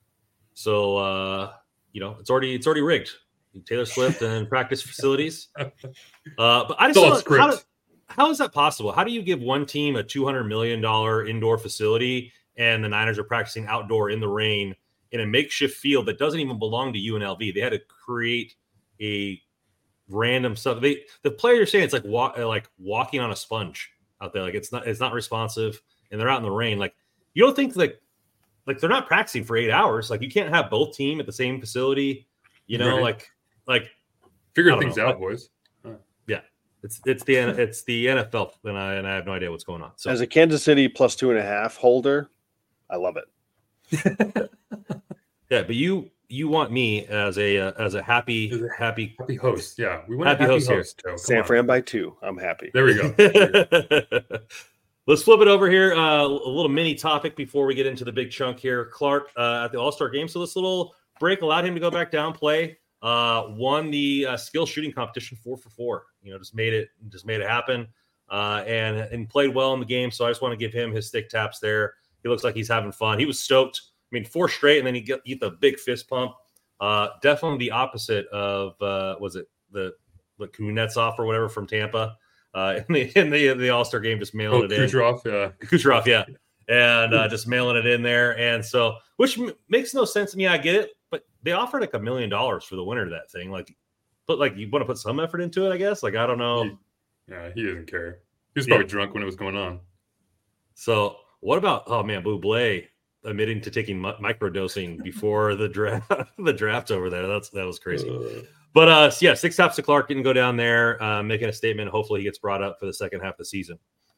So it's already rigged. Taylor Swift and practice facilities. But I just don't. How is that possible? How do you give one team a $200 million indoor facility and the Niners are practicing outdoor in the rain in a makeshift field that doesn't even belong to UNLV. They had to create a random stuff. The players are saying it's like walking on a sponge out there. Like it's not responsive, and they're out in the rain. Like you don't think like they're not practicing for 8 hours. Like you can't have both team at the same facility. You know, Right. like Figure things out, boys. Yeah, it's the NFL, and I have no idea what's going on. So as a Kansas City plus 2.5 holder, I love it. yeah, but you want me as a happy host. Yeah, we want happy a happy host here. Joe. San Fran by 2. I'm happy. There we go. Let's flip it over here. A little mini topic before we get into the big chunk here. Clark at the All-Star game. So this little break allowed him to go back down, play. Won the skill shooting competition 4 for 4. You know, just made it happen. And played well in the game. So I just want to give him his stick taps there. He looks like he's having fun. He was stoked. I mean, 4 straight, and then he get the big fist pump. Definitely the opposite of was it the Kuznetsov or whatever from Tampa in the All-Star game, just mailing it in. Kucherov, yeah, and just mailing it in there, and so which makes no sense to me. I get it, but they offered like $1 million for the winner of that thing. But you want to put some effort into it, I guess. Like I don't know. He doesn't care. He was probably drunk when it was going on. So what about Bublé admitting to taking microdosing before the draft over there? That was crazy. But 6 taps to Clark didn't go down there, making a statement. Hopefully he gets brought up for the second half of the season.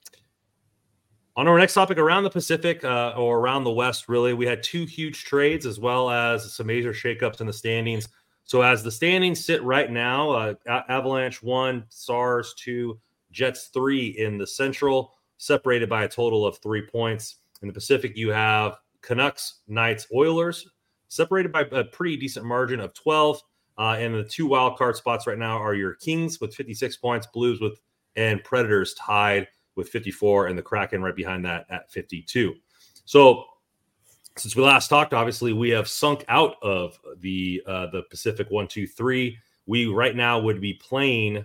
On our next topic, around the Pacific or around the West, really, we had 2 huge trades as well as some major shakeups in the standings. So as the standings sit right now, Avalanche 1, Stars 2, Jets 3 in the Central, separated by a total of 3 points. In the Pacific, you have Canucks, Knights, Oilers, separated by a pretty decent margin of 12. And the 2 wild card spots right now are your Kings with 56 points, Blues and Predators tied with 54, and the Kraken right behind that at 52. So since we last talked, obviously we have sunk out of the Pacific 1, 2, 3. We right now would be playing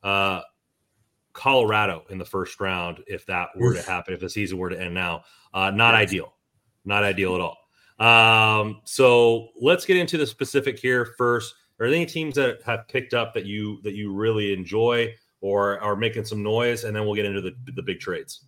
Colorado in the first round if that were to happen, if the season were to end now. Not ideal at all. So let's get into the specific here first. Are there any teams that have picked up that you really enjoy or are making some noise, and then we'll get into the big trades?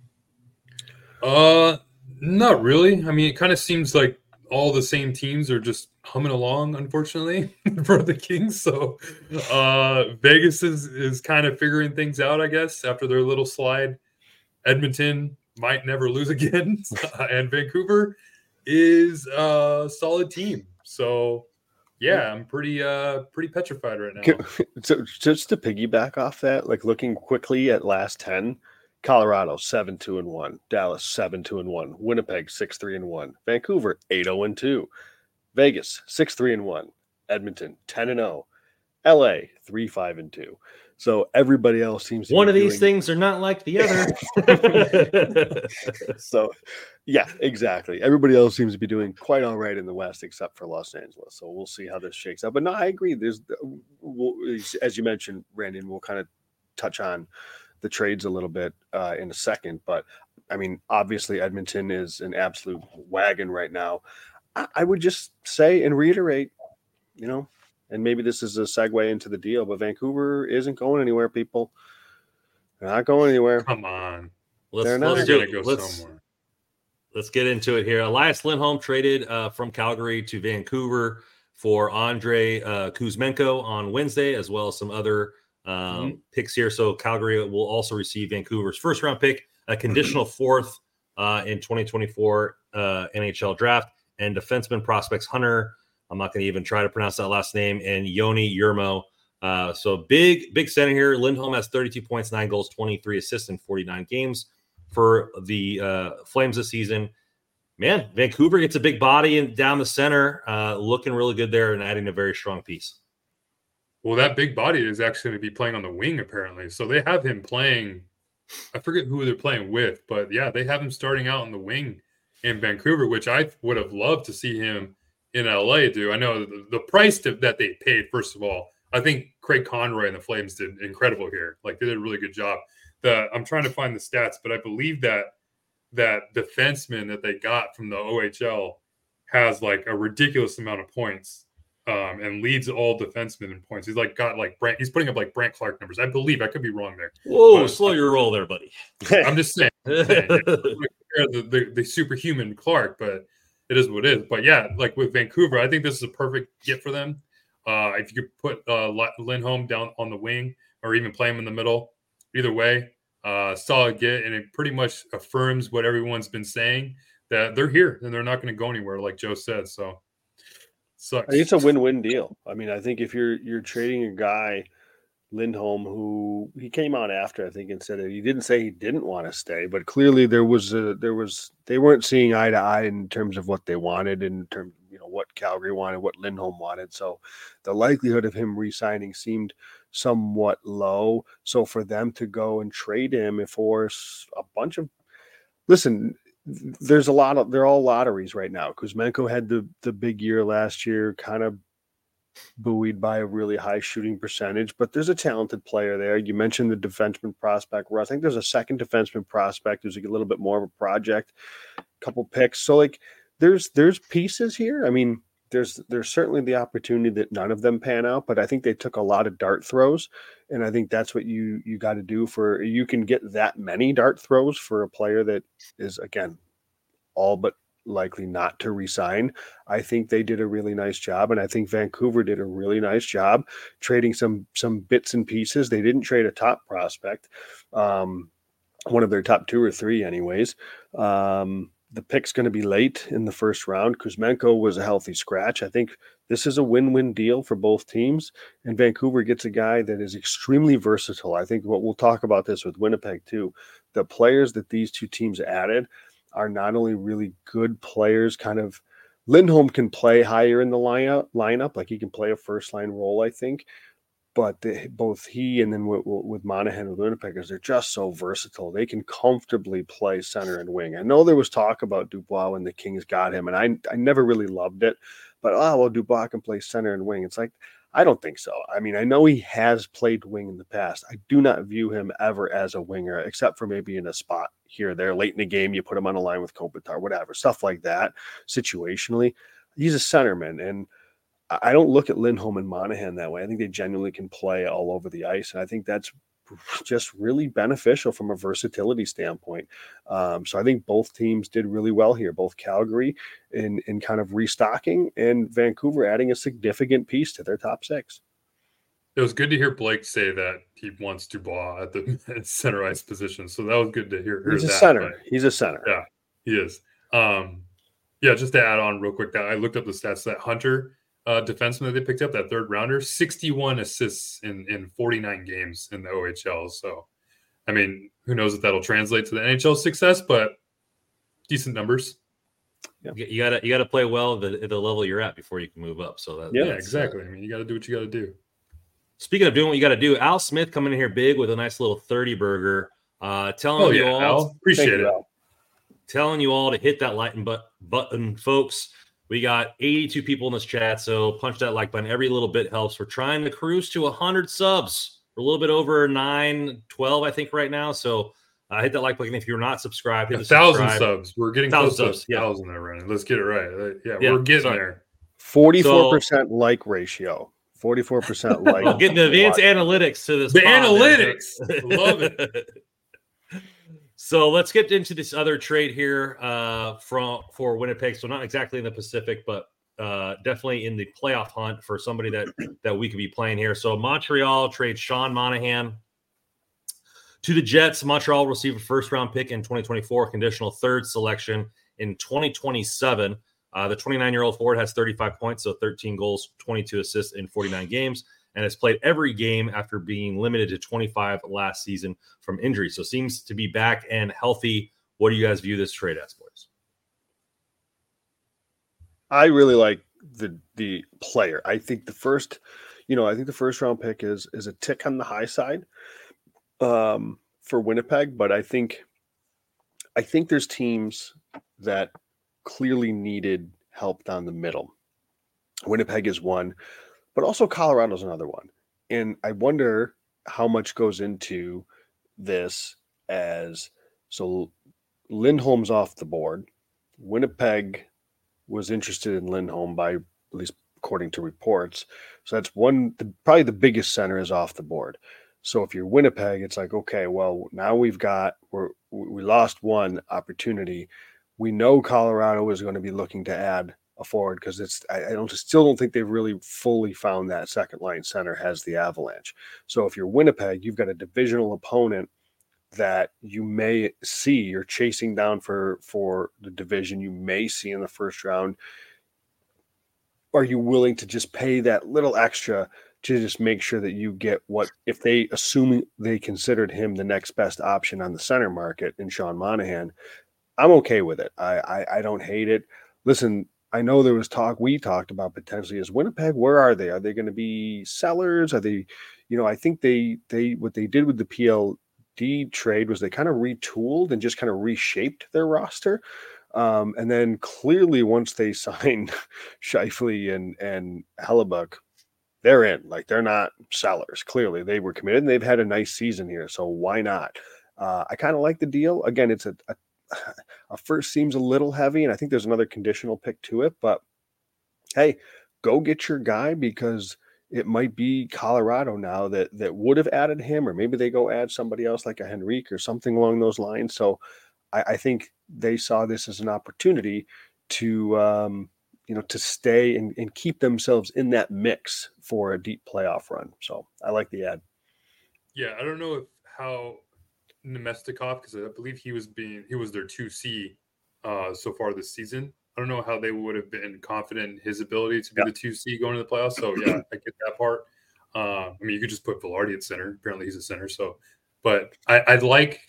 Not really. I mean, it kind of seems like all the same teams are just humming along, unfortunately, for the Kings. So Vegas is kind of figuring things out, I guess, after their little slide. Edmonton might never lose again, and Vancouver is a solid team. So yeah, I'm pretty petrified right now. So just to piggyback off that, like looking quickly at last 10, Colorado 7-2-1, Dallas 7-2-1, Winnipeg 6-3-1, Vancouver 8-0-2, Vegas 6-3-1, Edmonton 10-0, LA 3-5-2. So everybody else seems to one of these things are not like the other. So yeah, exactly. Everybody else seems to be doing quite all right in the West, except for Los Angeles. So we'll see how this shakes out. But no, I agree. As you mentioned, Brandon, we'll kind of touch on the trades a little bit in a second. But I mean, obviously Edmonton is an absolute wagon right now. I would just say and reiterate, and maybe this is a segue into the deal, but Vancouver isn't going anywhere, people. They're not going anywhere. Come on. Let's get into it here. Elias Lindholm traded from Calgary to Vancouver for Andrei Kuzmenko on Wednesday, as well as some other picks here. So Calgary will also receive Vancouver's first-round pick, a conditional fourth in 2024 NHL draft, and defenseman prospects Hunter, I'm not going to even try to pronounce that last name, and Yoni Yermo. So big center here. Lindholm has 32 points, 9 goals, 23 assists in 49 games for the Flames this season. Man, Vancouver gets a big body and down the center, looking really good there and adding a very strong piece. Well, that big body is actually going to be playing on the wing, apparently. So they have him playing. I forget who they're playing with, but yeah, they have him starting out on the wing in Vancouver, which I would have loved to see him in LA do. I know the price that they paid, first of all, I think Craig Conroy and the Flames did incredible here. Like they did a really good job. I'm trying to find the stats, but I believe that defenseman that they got from the OHL has like a ridiculous amount of points and leads all defensemen in points. He's like got like he's putting up like Brant Clark numbers. I believe. I could be wrong there. Whoa, slow your roll there, buddy. I'm just saying the superhuman Clark, but it is what it is. But yeah, like with Vancouver, I think this is a perfect get for them. If you could put Lindholm down on the wing or even play him in the middle, either way, solid get, and it pretty much affirms what everyone's been saying, that they're here and they're not going to go anywhere, like Joe said. So sucks. I think it's a win-win deal. I mean, I think if you're trading a guy, Lindholm, who he came out after, I think, and said he didn't say he didn't want to stay, but clearly they weren't seeing eye to eye in terms of what they wanted, in terms of, what Calgary wanted, what Lindholm wanted. So the likelihood of him re-signing seemed somewhat low. So for them to go and trade him for a bunch of, listen, they're all lotteries right now. Kuzmenko had the big year last year, kind of buoyed by a really high shooting percentage, but there's a talented player there. You mentioned the defenseman prospect, where I think there's a second defenseman prospect who's a little bit more of a project, a couple picks. So like there's pieces here. I mean, there's certainly the opportunity that none of them pan out, but I think they took a lot of dart throws, and I think that's what you got to do. You can get that many dart throws for a player that is, again, all but likely not to resign. I think they did a really nice job, and I think Vancouver did a really nice job trading some bits and pieces. They didn't trade a top prospect, one of their top 2 or 3 anyways. The pick's going to be late in the first round. Kuzmenko was a healthy scratch. I think this is a win-win deal for both teams, and Vancouver gets a guy that is extremely versatile. I think we'll talk about this with Winnipeg too. The players that these two teams added are not only really good players, kind of Lindholm can play higher in the lineup, like he can play a first-line role, I think, but both he and then with Monahan and Winnipeg, they're just so versatile. They can comfortably play center and wing. I know there was talk about Dubois when the Kings got him, and I never really loved it, but Dubois can play center and wing. It's like, I don't think so. I mean, I know he has played wing in the past. I do not view him ever as a winger, except for maybe in a spot here or there. Late in the game, you put him on a line with Kopitar, whatever, stuff like that, situationally. He's a centerman, and I don't look at Lindholm and Monahan that way. I think they genuinely can play all over the ice, and I think that's just really beneficial from a versatility standpoint. So I think both teams did really well here, both Calgary in kind of restocking and Vancouver adding a significant piece to their top 6. It was good to hear Blake say that he wants Dubois at the center ice position. So that was good to hear. He's a center. He's a center. Yeah, he is. Just to add on real quick, that I looked up the stats that Hunter defenseman that they picked up, that third rounder, 61 assists in 49 games in the OHL. So, I mean, who knows if that'll translate to the NHL success, but decent numbers. Yeah. You gotta play well at the level you're at before you can move up. So that's exactly. I mean, you got to do what you got to do. Speaking of doing what you got to do, Al Smith coming in here big with a nice little 30 burger, telling you all, Al. Appreciate it. Telling you all to hit that like button, folks. We got 82 people in this chat, so punch that like button. Every little bit helps. We're trying to cruise to 100 subs. We're a little bit over 912, I think, right now. So hit that like button. If you're not subscribed, hit 1,000 subs. We're getting close to 1,000 there, Ryan. Let's get it right. We're getting there. 44% like ratio. 44% like. Well, getting the advanced analytics to this. The analytics. Love it. So let's get into this other trade here for Winnipeg. So not exactly in the Pacific, but definitely in the playoff hunt for somebody that we could be playing here. So Montreal trades Sean Monahan to the Jets. Montreal will receive a first-round pick in 2024, conditional third selection in 2027. The 29-year-old forward has 35 points, so 13 goals, 22 assists in 49 games, and has played every game after being limited to 25 last season from injury. So seems to be back and healthy. What do you guys view this trade as, boys? I really like the player. I think the first round pick is a tick on the high side for Winnipeg, but I think there's teams that clearly needed help down the middle. Winnipeg is one, but also Colorado's another one. And I wonder how much goes into this so Lindholm's off the board. Winnipeg was interested in Lindholm by, at least according to reports. So that's probably the biggest center is off the board. So if you're Winnipeg, it's like, okay, well, now we lost one opportunity. We know Colorado is going to be looking to add a forward because still don't think they've really fully found that second line center has the Avalanche. So if you're Winnipeg, you've got a divisional opponent that you may see you're chasing down for the division. You may see in the first round. Are you willing to just pay that little extra to just make sure that you get what, if they assuming they considered him the next best option on the center market in Sean Monahan, I'm okay with it. I don't hate it. Listen, I know there was we talked about potentially as Winnipeg. Where are they? Are they going to be sellers? Are they, I think they what they did with the PLD trade was they kind of retooled and just kind of reshaped their roster. And then clearly once they signed Scheifele and Hellebuck, they're in. Like, they're not sellers. Clearly they were committed and they've had a nice season here. So why not? I kind of like the deal. Again, it's a first seems a little heavy, and I think there's another conditional pick to it, but hey, go get your guy, because it might be Colorado now that would have added him, or maybe they go add somebody else like a Henrique or something along those lines. So I think they saw this as an opportunity to to stay and keep themselves in that mix for a deep playoff run. So I like the ad. Yeah, I don't know how Nemestikov, because I believe he was their 2C so far this season. I don't know how they would have been confident in his ability to be the 2C going to the playoffs. So yeah, I get that part. I mean, you could just put Velarde at center. Apparently he's a center. So, but I like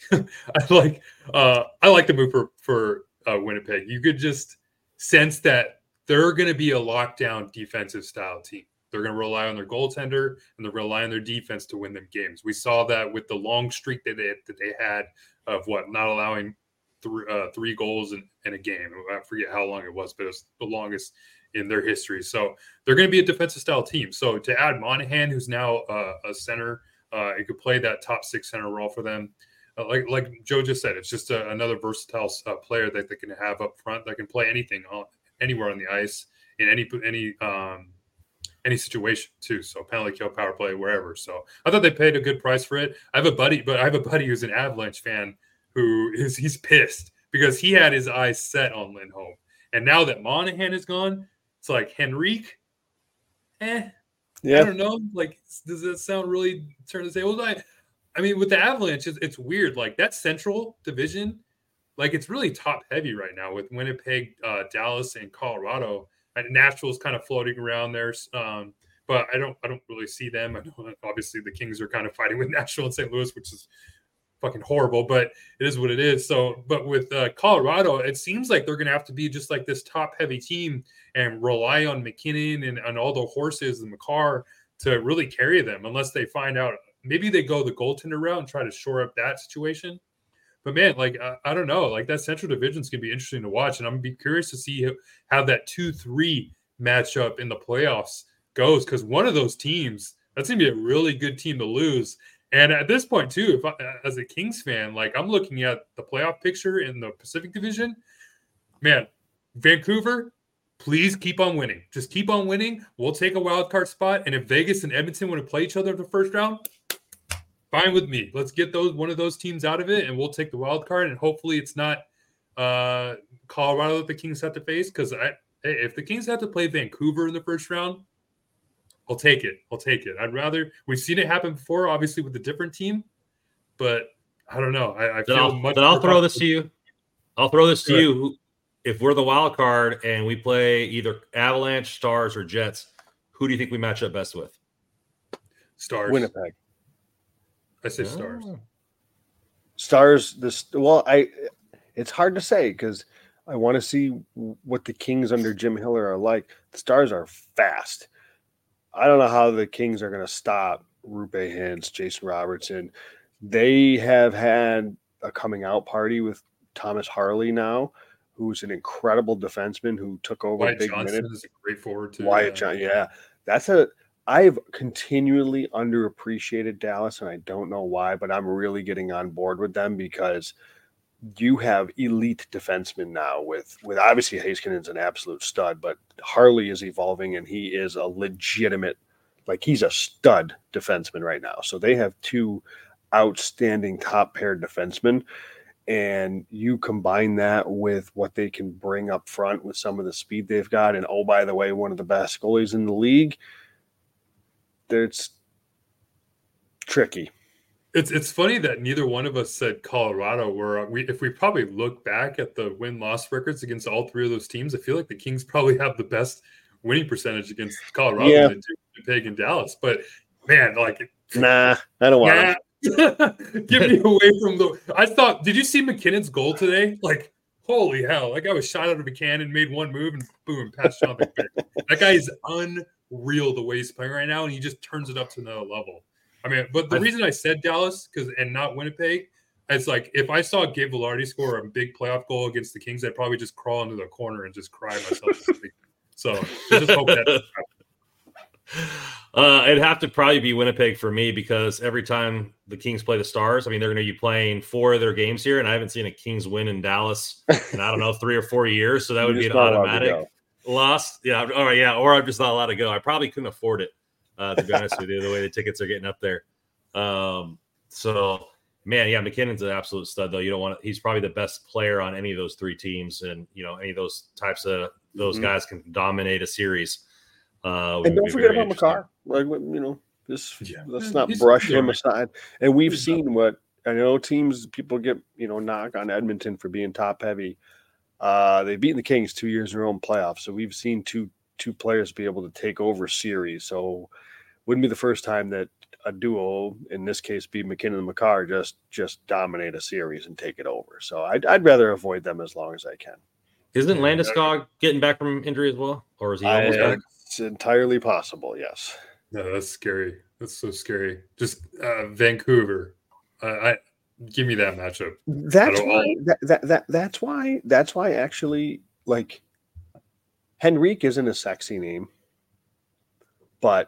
the move for Winnipeg. You could just sense that they're going to be a lockdown defensive style team. They're going to rely on their goaltender and they're rely on their defense to win them games. We saw that with the long streak that they had of not allowing three goals in a game. I forget how long it was, but it was the longest in their history. So they're going to be a defensive style team. So to add Monahan, who's now a center, he could play that top six center role for them. Like Joe just said, it's just another versatile player that they can have up front that can play anywhere on the ice in any situation too. So penalty kill, power play, wherever. So I thought they paid a good price for it. I have a buddy who's an Avalanche fan he's pissed because he had his eyes set on Lindholm. And now that Monahan is gone, it's like Henrique. I don't know. Like, does that sound really turn to say, well, I mean, with the Avalanche, it's weird. Like, that Central Division, like, it's really top heavy right now with Winnipeg, Dallas, and Colorado. And Nashville's kind of floating around there, but I don't really see them. I know, obviously, the Kings are kind of fighting with Nashville and St. Louis, which is fucking horrible, but it is what it is. So, but with Colorado, it seems like they're going to have to be just like this top-heavy team and rely on McKinnon and on all the horses and Makar to really carry them, unless they find out maybe they go the goaltender route and try to shore up that situation. But man, like, I don't know, like that Central Division is going to be interesting to watch. And I'm going to be curious to see how that 2-3 matchup in the playoffs goes. Because one of those teams, that's going to be a really good team to lose. And at this point too, as a Kings fan, like I'm looking at the playoff picture in the Pacific Division, man, Vancouver, please keep on winning. Just keep on winning. We'll take a wild card spot. And if Vegas and Edmonton want to play each other in the first round, fine with me. Let's get one of those teams out of it, and we'll take the wild card. And hopefully, it's not Colorado that the Kings have to face. Because if the Kings have to play Vancouver in the first round, I'll take it. I'd rather. We've seen it happen before, obviously with a different team, but I don't know. I feel much. Then I'll throw this to you. If we're the wild card and we play either Avalanche, Stars, or Jets, who do you think we match up best with? Stars. Winnipeg. I say Stars. Stars. It's hard to say because I want to see what the Kings under Jim Hiller are like. The Stars are fast. I don't know how the Kings are going to stop Rupe Hintz, Jason Robertson. They have had a coming out party with Thomas Harley now, who's an incredible defenseman who took over Wyatt big Johnson minutes. is a great forward too. Wyatt Johnson, yeah. I've continually underappreciated Dallas, and I don't know why, but I'm really getting on board with them because you have elite defensemen now with obviously Heiskanen's an absolute stud, but Harley is evolving and he is a legitimate, like he's a stud defenseman right now. So they have two outstanding top paired defensemen, and you combine that with what they can bring up front with some of the speed they've got. And oh, by the way, one of the best goalies in the league. It's tricky. It's funny that neither one of us said Colorado. Where if we probably look back at the win-loss records against all three of those teams, I feel like the Kings probably have the best winning percentage against Colorado than they do Winnipeg and Dallas. But man, like, nah, I don't want to. Get me away from the. I thought, did you see McKinnon's goal today? Like, holy hell! That guy was shot out of a cannon, made one move, and boom, passed Jonathan Quick. That guy is unreal the way he's playing right now, and he just turns it up to another level. I mean, but the reason I said Dallas and not Winnipeg, it's like if I saw Gabe Vilardi score a big playoff goal against the Kings, I'd probably just crawl into the corner and just cry myself to sleep. So I just hope that. It'd have to probably be Winnipeg for me because every time the Kings play the Stars, I mean, they're going to be playing 4 of their games here, and I haven't seen a Kings win in Dallas in, I don't know, 3 or 4 years. So that would be an automatic loss. Yeah. All right. Yeah. Or I'm just not allowed to go. I probably couldn't afford it. To be honest with you, the way the tickets are getting up there. So, man, yeah, McKinnon's an absolute stud, though. You don't want to, he's probably the best player on any of those 3 teams. And, you know, any of those types of those guys can dominate a series. And don't forget about Makar. Like, you know, let's not brush him aside. And we've seen what I know teams, people get, you know, knock on Edmonton for being top heavy. They've beaten the Kings 2 years in a row in playoffs. So we've seen two players be able to take over series. So wouldn't be the first time that a duo, in this case, be McKinnon and Makar, just dominate a series and take it over. So I'd rather avoid them as long as I can. Isn't Landeskog getting back from injury as well, or is he almost back? It's entirely possible. Yes. No, that's scary. That's so scary. Just Vancouver. Give me that matchup. That's why actually, like, Henrique isn't a sexy name, but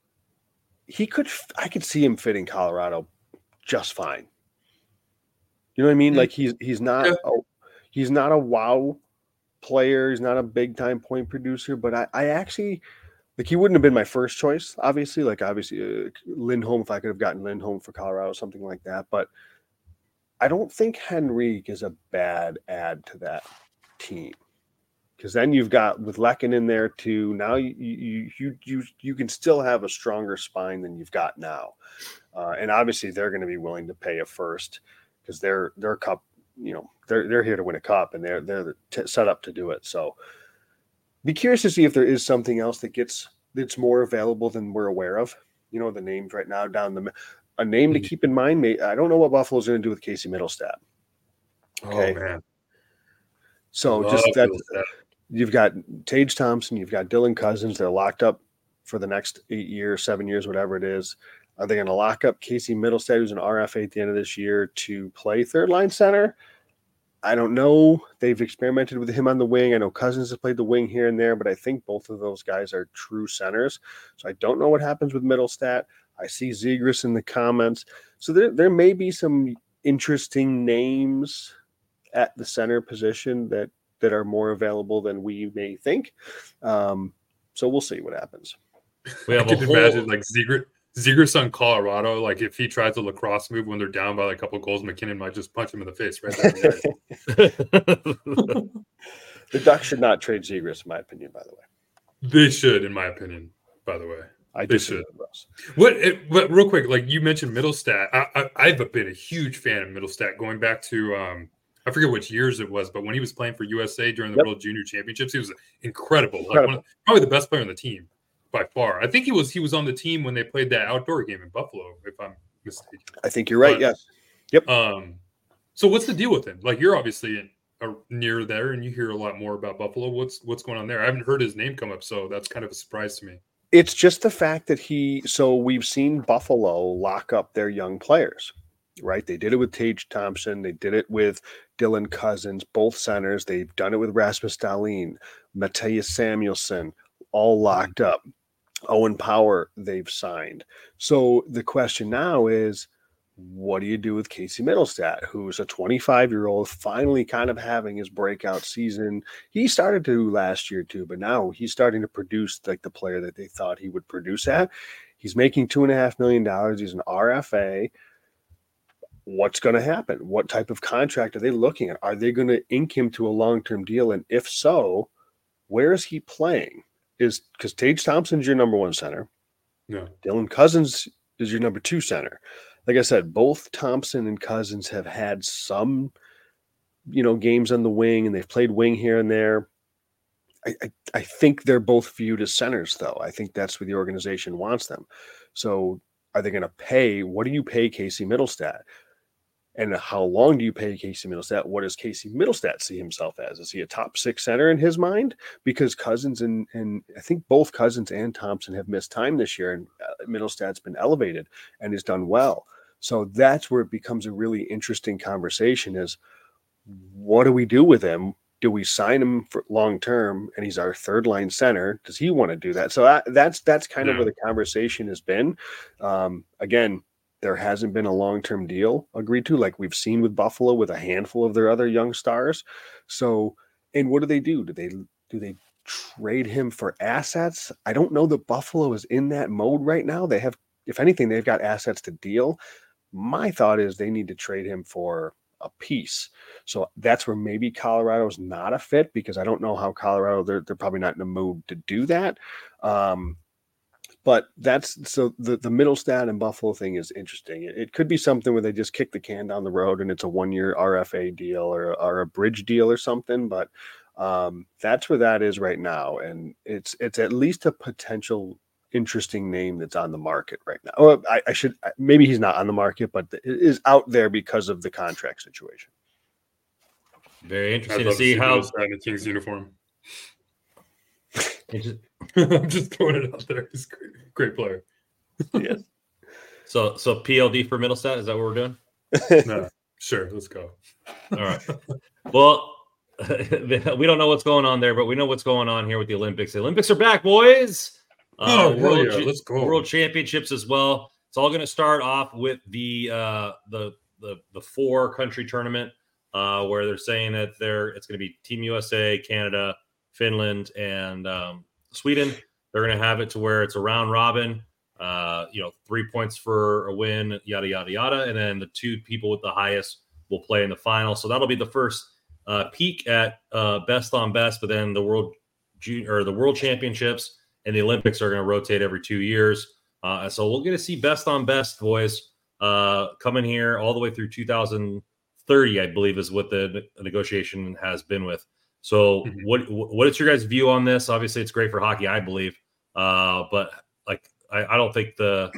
I could see him fitting Colorado just fine. You know what I mean? Like he's not a wow player. He's not a big time point producer, but I actually, like, he wouldn't have been my first choice. Obviously, Lindholm, if I could have gotten Lindholm for Colorado, something like that. But I don't think Henrique is a bad add to that team. Because then you've got with Lekin in there too. Now you can still have a stronger spine than you've got now, and obviously they're going to be willing to pay a first because they're cup. You know, they're here to win a cup, and they're set up to do it. So, be curious to see if there is something else that's more available than we're aware of. You know, the names right now a name to keep in mind. I don't know what Buffalo's going to do with Casey Middlestat. Okay. Oh man. So just that. You've got Tage Thompson, you've got Dylan Cousins. They're locked up for the next 8 years, 7 years, whatever it is. Are they going to lock up Casey Middlestat, who's an RFA at the end of this year, to play third line center? I don't know. They've experimented with him on the wing. I know Cousins has played the wing here and there, but I think both of those guys are true centers. So I don't know what happens with Middlestat. I see Zegras in the comments. So there may be some interesting names at the center position that are more available than we may think. So we'll see what happens. I can imagine like Zegras on Colorado, like if he tries a lacrosse move when they're down by like a couple goals, McKinnon might just punch him in the face right there. The Ducks should not trade Zegras, in my opinion, by the way. They should, in my opinion, by the way. They should. But real quick, like you mentioned Middlestat, I've been a huge fan of Middlestat going back to I forget which years it was, but when he was playing for USA during the World Junior Championships, he was incredible. Like probably the best player on the team by far. I think he was on the team when they played that outdoor game in Buffalo, if I'm mistaken. I think you're right. Yes. Yep. So what's the deal with him? Like you're obviously near there, and you hear a lot more about Buffalo. What's going on there? I haven't heard his name come up, so that's kind of a surprise to me. It's just the fact that we've seen Buffalo lock up their young players. Right, they did it with Tage Thompson. They did it with Dylan Cousins, both centers. They've done it with Rasmus Dahlin, Matthias Samuelsson, all locked up. Owen Power, they've signed. So the question now is, what do you do with Casey Middlestat, who's a 25-year-old, finally kind of having his breakout season? He started to last year too, but now he's starting to produce like the player that they thought he would produce at. He's making $2.5 million. He's an RFA. What's going to happen? What type of contract are they looking at? Are they going to ink him to a long-term deal? And if so, where is he playing? Is because Tage Thompson's your number one center. No. Dylan Cousins is your number two center. Like I said, both Thompson and Cousins have had some, games on the wing, and they've played wing here and there. I think they're both viewed as centers, though. I think that's where the organization wants them. So are they going to pay? What do you pay Casey Middlestat? And how long do you pay Casey Middlestat? What does Casey Middlestat see himself as? Is he a top six center in his mind? Because Cousins and I think both Cousins and Thompson have missed time this year, and Middlestat's been elevated and has done well. So that's where it becomes a really interesting conversation is, what do we do with him? Do we sign him for long term and he's our third line center? Does he want to do that? So that's kind of where the conversation has been. Again, there hasn't been a long-term deal agreed to, like we've seen with Buffalo with a handful of their other young stars. So, and what do they do? Do they trade him for assets? I don't know that Buffalo is in that mode right now. They have, if anything, they've got assets to deal. My thought is they need to trade him for a piece. So that's where maybe Colorado's not a fit, because I don't know how Colorado, they're probably not in the mood to do that. But that's so the Middlestat and Buffalo thing is interesting. It could be something where they just kick the can down the road and it's a 1-year RFA deal or a bridge deal or something. But that's where that is right now, and it's at least a potential interesting name that's on the market right now. Oh, I should, maybe he's not on the market, but it is out there because of the contract situation. Very interesting to see how in a Kings uniform. I'm just throwing it out there. He's a great player. Yes. So PLD for Middlestat, is that what we're doing? No, sure, let's go. All right. Well, we don't know what's going on there, but we know what's going on here with the Olympics. The Olympics are back, boys. Let's go. World Championships as well. It's all going to start off with the 4-country tournament, where they're saying that it's going to be Team USA, Canada, Finland, and Sweden. They're going to have it to where it's a round robin, 3 points for a win, yada, yada, yada. And then the 2 people with the highest will play in the final. So that'll be the first peak at best on best, but then the World Championships and the Olympics are going to rotate every 2 years. So we're going to see best on best, boys, coming here all the way through 2030, I believe, is what the negotiation has been with. So what is your guys' view on this? Obviously, it's great for hockey, I believe. But I don't think the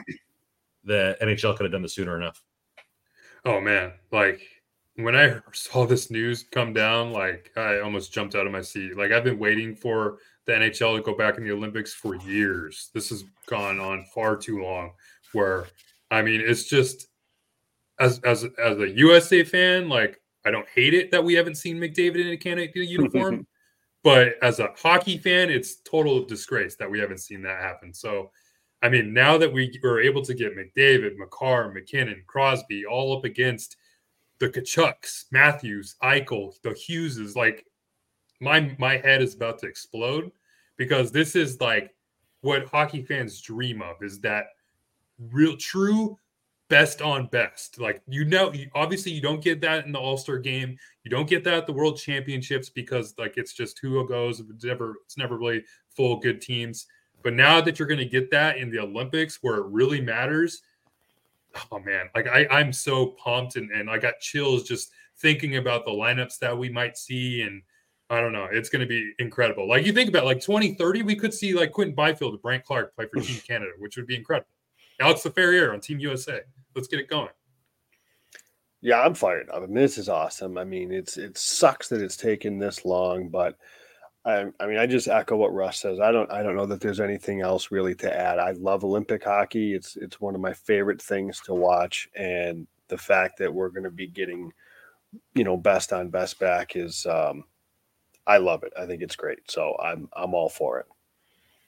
NHL could have done this sooner enough. Oh, man. When I saw this news come down, I almost jumped out of my seat. I've been waiting for the NHL to go back in the Olympics for years. This has gone on far too long, where, it's just, as a USA fan, I don't hate it that we haven't seen McDavid in a Canada uniform, but as a hockey fan, it's total disgrace that we haven't seen that happen. So, now that we were able to get McDavid, Makar, McKinnon, Crosby all up against the Tkachuks, Matthews, Eichel, the Hugheses, my head is about to explode, because this is what hockey fans dream of, is that real true best on best. Obviously you don't get that in the All-Star game. You don't get that at the World Championships, because it's just who goes. It's never really full good teams. But now that you're going to get that in the Olympics, where it really matters, oh man, I'm so pumped, and I got chills just thinking about the lineups that we might see. And I don't know, it's going to be incredible. You think about 2030, we could see Quentin Byfield and Brandt Clark play for Team Canada, which would be incredible. Alex Laferriere on Team USA. Let's get it going. Yeah, I'm fired up. This is awesome. It sucks that it's taken this long, but I just echo what Russ says. I don't know that there's anything else really to add. I love Olympic hockey. It's one of my favorite things to watch, and the fact that we're going to be getting, best on best back is, I love it. I think it's great. So I'm all for it.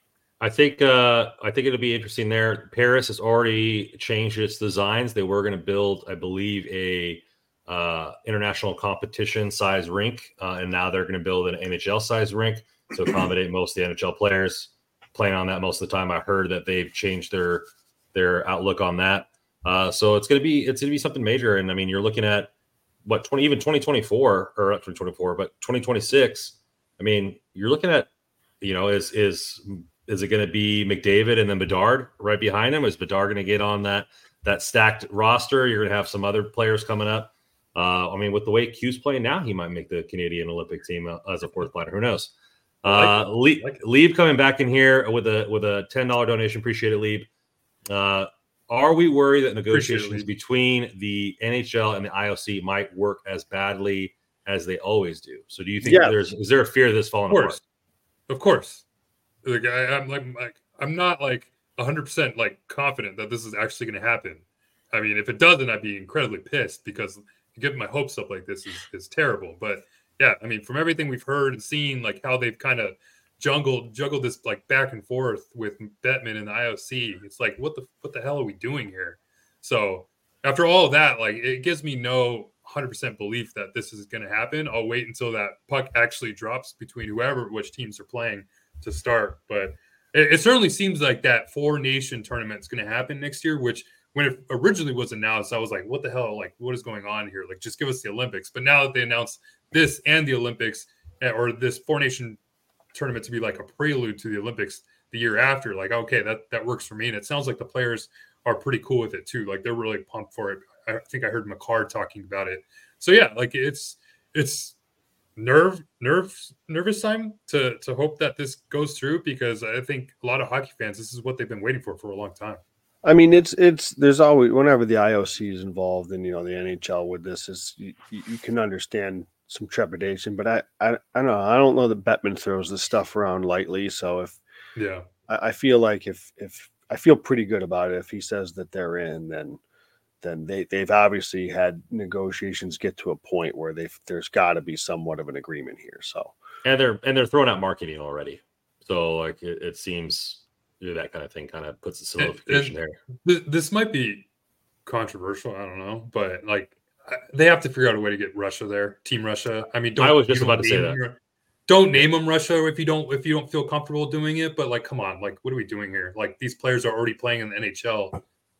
I think it'll be interesting there. Paris has already changed its designs. They were going to build, I believe, a international competition size rink, and now they're going to build an NHL size rink to accommodate most of the NHL players playing on that most of the time. I heard that they've changed their outlook on that. So it's going to be something major. And I mean, you're looking at what 2024 or not 2024, but 2026. I mean, you're looking at, is it going to be McDavid and then Bedard right behind him? Is Bedard going to get on that stacked roster? You're going to have some other players coming up. I mean, with the way Q's playing now, he might make the Canadian Olympic team as a fourth liner. Who knows? Lieb coming back in here with a $10 donation. Appreciate it, Lieb. Are we worried that negotiations between the NHL and the IOC might work as badly as they always do? So do you think is there a fear of this falling apart? Of course. Like, I'm not like 100% like confident that this is actually going to happen. I mean, if it doesn't, I'd be incredibly pissed because getting my hopes up like this is terrible. But yeah, I mean, from everything we've heard and seen, like how they've kind of juggled this like back and forth with Bettman and the IOC, it's like what the hell are we doing here? So after all of that, like it gives me no 100% belief that this is going to happen. I'll wait until that puck actually drops between which teams are playing to start. But it certainly seems like that 4-nation tournament is going to happen next year, which when it originally was announced, I was like, what the hell? Like, what is going on here? Like, just give us the Olympics. But now that they announced this and the Olympics, or this 4-nation tournament to be like a prelude to the Olympics the year after, like, okay, that works for me. And it sounds like the players are pretty cool with it too. Like, they're really pumped for it. I think I heard Makar talking about it. So yeah, like it's nervous time to hope that this goes through, because I think a lot of hockey fans, this is what they've been waiting for a long time. I mean, there's always, whenever the IOC is involved and the NHL with this, is you can understand some trepidation, but I don't know that Bettman throws this stuff around lightly. So I feel like if I feel pretty good about it, if he says that they're in, then they've obviously had negotiations get to a point where there's got to be somewhat of an agreement here. So and they're throwing out marketing already. So like it seems that kind of thing kind of puts the solidification there. This might be controversial, I don't know, but like they have to figure out a way to get Russia there, Team Russia. I mean, I was just about to say that. Don't name them Russia if you don't feel comfortable doing it. But like, come on, like, what are we doing here? Like, these players are already playing in the NHL.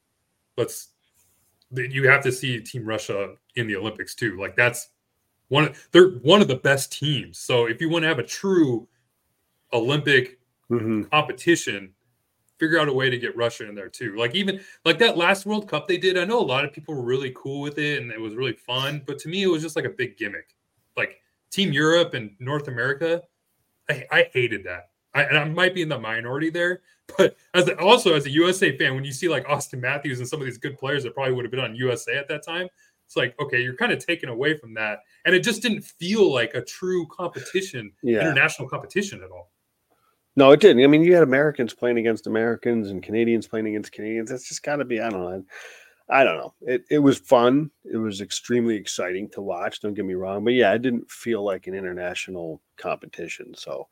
You have to see Team Russia in the Olympics too. Like, they're one of the best teams. So if you want to have a true Olympic competition, figure out a way to get Russia in there too. Like, even like that last World Cup they did, I know a lot of people were really cool with it and it was really fun, but to me it was just like a big gimmick. Like Team Europe and North America, I hated that. I might be in the minority there, but as a USA fan, when you see like Austin Matthews and some of these good players that probably would have been on USA at that time, it's like, okay, you're kind of taken away from that. And it just didn't feel like a true competition, international competition at all. No, it didn't. I mean, you had Americans playing against Americans and Canadians playing against Canadians. That's just got to be, I don't know. It was fun. It was extremely exciting to watch. Don't get me wrong. But yeah, it didn't feel like an international competition. So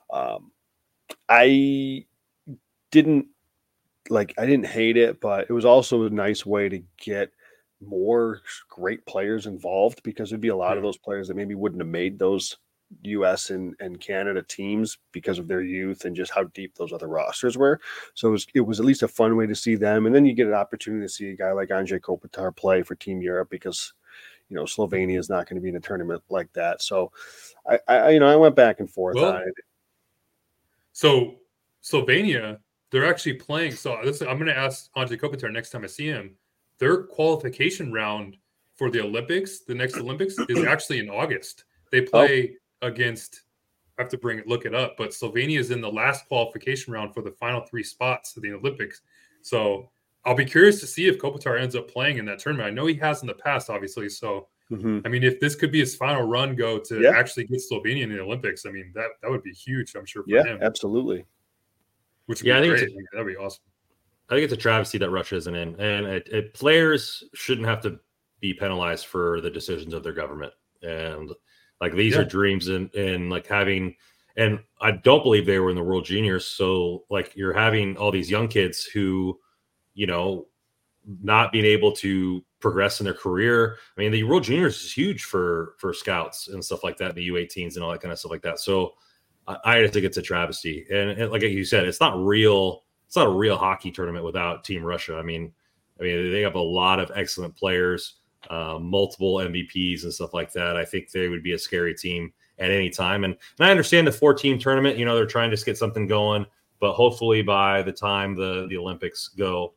I didn't hate it, but it was also a nice way to get more great players involved, because there'd be a lot of those players that maybe wouldn't have made those US and Canada teams because of their youth and just how deep those other rosters were. So it was at least a fun way to see them. And then you get an opportunity to see a guy like Andrei Kopitar play for Team Europe, because Slovenia is not going to be in a tournament like that. So I went back and forth on it. So Slovenia, they're actually playing. So I'm going to ask Andrei Kopitar next time I see him. Their qualification round for the Olympics, the next Olympics, is actually in August. They play against, I have to look it up, but Slovenia is in the last qualification round for the final 3 spots of the Olympics. So I'll be curious to see if Kopitar ends up playing in that tournament. I know he has in the past, obviously. So, I mean, if this could be his final run go to actually get Slovenia in the Olympics, I mean, that would be huge, I'm sure, for him. Yeah, absolutely. Which would be great. That'd be awesome. I think it's a travesty that Russia isn't in. And players shouldn't have to be penalized for the decisions of their government. And like, these are dreams in like having, And I don't believe they were in the World Juniors. So like you're having all these young kids who, not being able to progress in their career. I mean, the World Juniors is huge for scouts and stuff like that, the U18s and all that kind of stuff like that. So I just think it's a travesty. And like you said, it's not real. It's not a real hockey tournament without Team Russia. I mean, they have a lot of excellent players, multiple MVPs and stuff like that. I think they would be a scary team at any time. And I understand the 4-team tournament, they're trying to get something going, but hopefully by the time the Olympics go,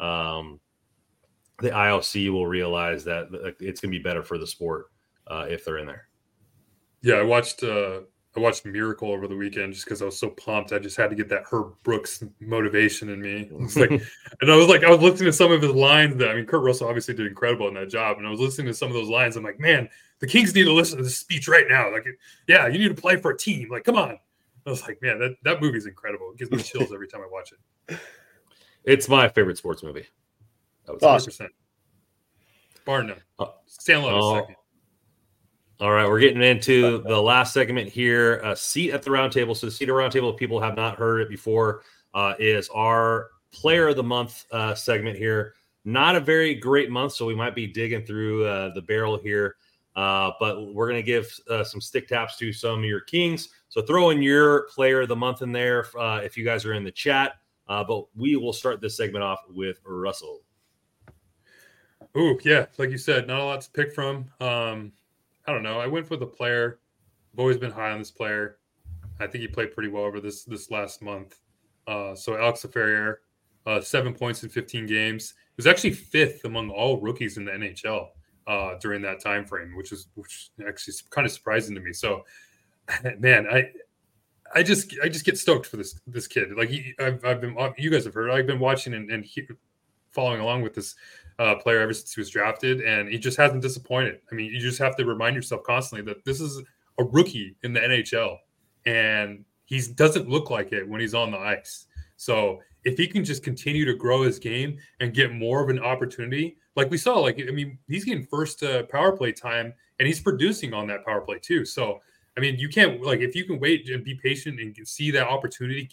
the IOC will realize that it's going to be better for the sport if they're in there. Yeah, I watched Miracle over the weekend just because I was so pumped. I just had to get that Herb Brooks motivation in me. It's like, and I was listening to some of his lines. Kurt Russell obviously did incredible in that job, and I was listening to some of those lines. I'm like, man, the Kings need to listen to this speech right now. Like, yeah, you need to play for a team. Like, come on. I was like, man, that movie's incredible. It gives me chills every time I watch it. It's my favorite sports movie. That was 100%. Bar none. Sandlot is second. All right, we're getting into the last segment here. A seat at the round table. So the seat at the round table, if people have not heard it before, is our Player of the Month segment here. Not a very great month, so we might be digging through the barrel here. But we're going to give some stick taps to some of your Kings. So throw in your Player of the Month in there if you guys are in the chat. But we will start this segment off with Russell. Ooh, yeah. Like you said, not a lot to pick from. I don't know. I went for the player. I've always been high on this player. I think he played pretty well over this last month. So Alex Ferrier, 7 points in 15 games. He was actually fifth among all rookies in the NHL during that time frame, which actually kind of surprising to me. So, man, I just get stoked for this kid. Like I've been, you guys have heard, I've been watching and following along with this player ever since he was drafted, and he just hasn't disappointed. I mean, you just have to remind yourself constantly that this is a rookie in the NHL, and he doesn't look like it when he's on the ice. So if he can just continue to grow his game and get more of an opportunity, like we saw, he's getting first power play time, and he's producing on that power play too. So, you can't, if you can wait and be patient and see that opportunity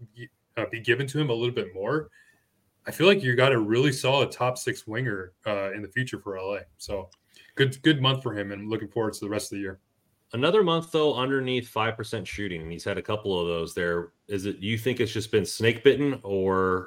be given to him a little bit more, I feel like you got a really solid top 6 winger in the future for LA. So good month for him, and looking forward to the rest of the year. Another month though, underneath 5% shooting, and he's had a couple of those there. You think it's just been snake bitten, or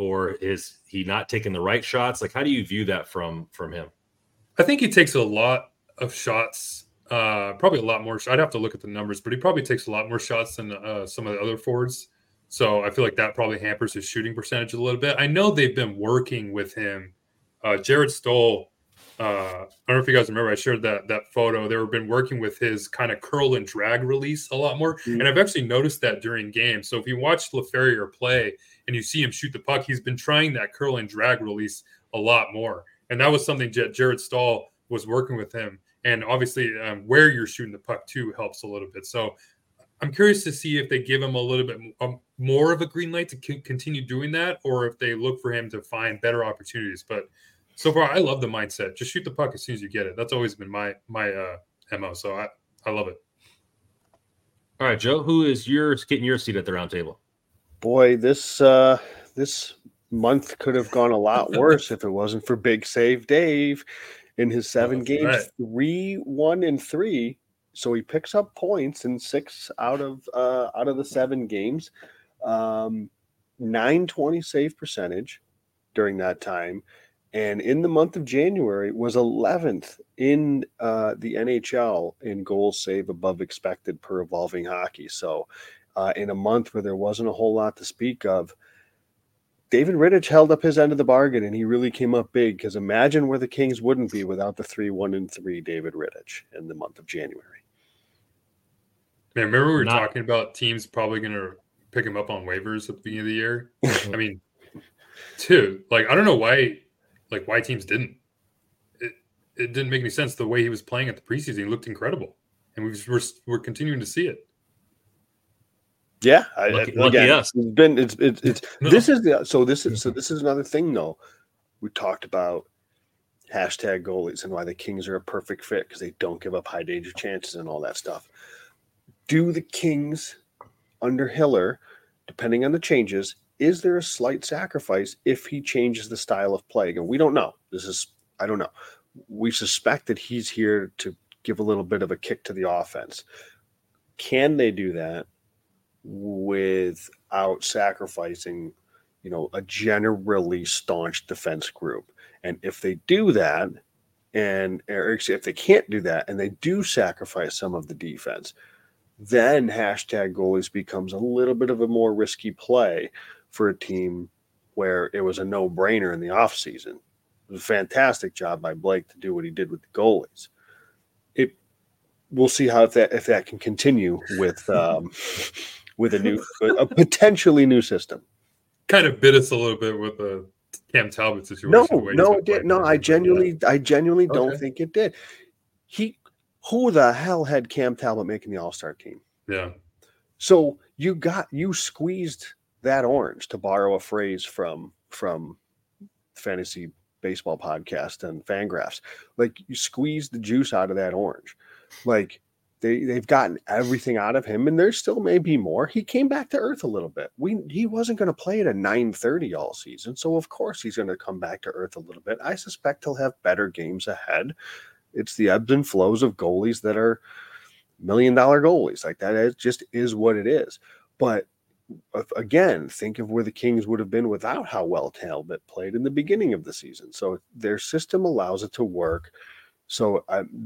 is he not taking the right shots? Like, how do you view that from him? I think he takes a lot of shots, probably a lot more. I'd have to look at the numbers, but he probably takes a lot more shots than some of the other forwards. So I feel like that probably hampers his shooting percentage a little bit. I know they've been working with him. Jared Stoll, I don't know if you guys remember, I shared that photo. They've been working with his kind of curl and drag release a lot more. Mm-hmm. And I've actually noticed that during games. So if you watch LaFerriere play and you see him shoot the puck, he's been trying that curl and drag release a lot more. And that was something Jared Stoll was working with him. And obviously where you're shooting the puck too helps a little bit. So I'm curious to see if they give him a little bit more of a green light to continue doing that, or if they look for him to find better opportunities. But so far, I love the mindset. Just shoot the puck as soon as you get it. That's always been my MO. So I love it. All right, Joe, who is getting your seat at the round table? Boy, this month could have gone a lot worse if it wasn't for Big Save Dave in his 7 games, 3-1-3. So he picks up points in 6 out of the 7 games, 920 save percentage during that time, and in the month of January was 11th in the NHL in goals save above expected per Evolving Hockey. So in a month where there wasn't a whole lot to speak of, David Rittich held up his end of the bargain, and he really came up big, because imagine where the Kings wouldn't be without the 3-1-3 David Rittich in the month of January. Man, remember we were talking about teams probably going to pick him up on waivers at the beginning of the year? I mean, I don't know why teams didn't. It didn't make any sense the way he was playing at the preseason. He looked incredible, and we're continuing to see it. Yeah, lucky us. This is another thing though. We talked about hashtag goalies and why the Kings are a perfect fit because they don't give up high danger chances and all that stuff. Do the Kings under Hiller, depending on the changes, is there a slight sacrifice if he changes the style of play? Again, we don't know. I don't know. We suspect that he's here to give a little bit of a kick to the offense. Can they do that without sacrificing, a generally staunch defense group? And if they do that, or if they can't do that and they do sacrifice some of the defense, then hashtag goalies becomes a little bit of a more risky play for a team where it was a no-brainer in the offseason. It was a fantastic job by Blake to do what he did with the goalies. We'll see how if that can continue with a potentially new system. Kind of bit us a little bit with the Cam Talbot situation. No, it did. No, I genuinely don't think it did. Who the hell had Cam Talbot making the All-Star team? Yeah. So you squeezed that orange, to borrow a phrase from Fantasy Baseball Podcast and Fangraphs. Like, you squeezed the juice out of that orange. Like, they've gotten everything out of him, and there still may be more. He came back to earth a little bit. He wasn't going to play at a 930 all season, so of course he's going to come back to earth a little bit. I suspect he'll have better games ahead. It's the ebbs and flows of goalies that are $1 million goalies. Like, that is what it is. But again, think of where the Kings would have been without how well Talbot played in the beginning of the season. So their system allows it to work. So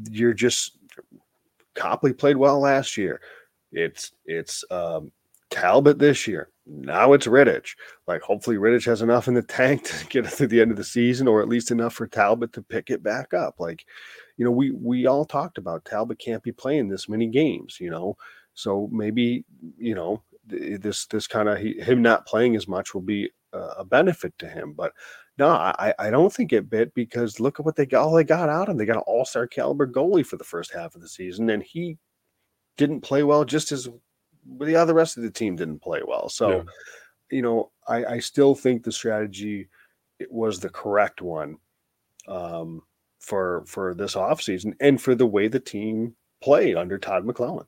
Copley played well last year. It's Talbot this year. Now it's Rittich. Like, hopefully Rittich has enough in the tank to get it through the end of the season, or at least enough for Talbot to pick it back up. Like, we all talked about Talbot can't be playing this many games, so maybe, this kind of him not playing as much will be a benefit to him. But no, I don't think it bit, because look at what they got out of him. They got an all-star caliber goalie for the first half of the season, and he didn't play well, just as the other rest of the team didn't play well. So, I still think the strategy was the correct one for this offseason and for the way the team played under Todd McClellan.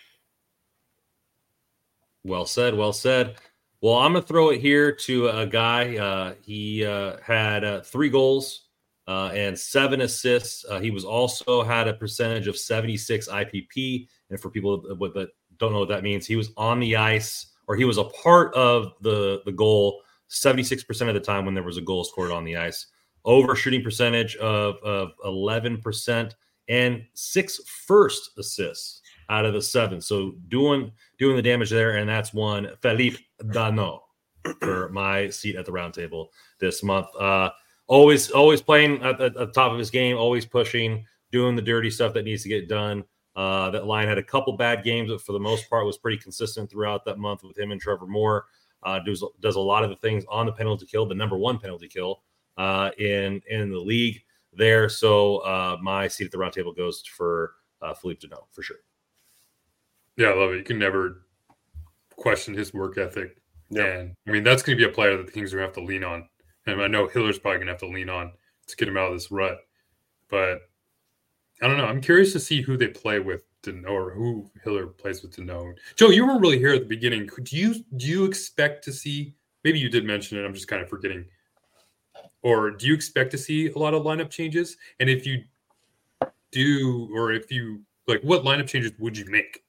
Well said. Well said. Well, I'm going to throw it here to a guy. He had 3 goals and 7 assists. He was also had a percentage of 76 IPP. And for people that don't know what that means, he was on the ice, or he was a part of the goal 76% of the time when there was a goal scored on the ice. Overshooting percentage of 11% and 6 first assists out of the 7. So doing the damage there, and that's one Philippe Danault for my seat at the round table this month. Always playing at the top of his game, always pushing, doing the dirty stuff that needs to get done. That line had a couple bad games, but for the most part was pretty consistent throughout that month with him and Trevor Moore. Does a lot of the things on the penalty kill, the number 1 penalty kill in the league there. So my seat at the round table goes for Philippe Danault for sure. Yeah, I love it. You can never question his work ethic. Yep. And I mean, that's going to be a player that the Kings are going to have to lean on. And I know Hiller's probably going to have to lean on to get him out of this rut. But I don't know. I'm curious to see who they play with or who Hiller plays with Danault. Joe, you weren't really here at the beginning. Do you expect to see, maybe you did mention it, I'm just kind of forgetting, or do you expect to see a lot of lineup changes? And if you do, or if you, like, what lineup changes would you make?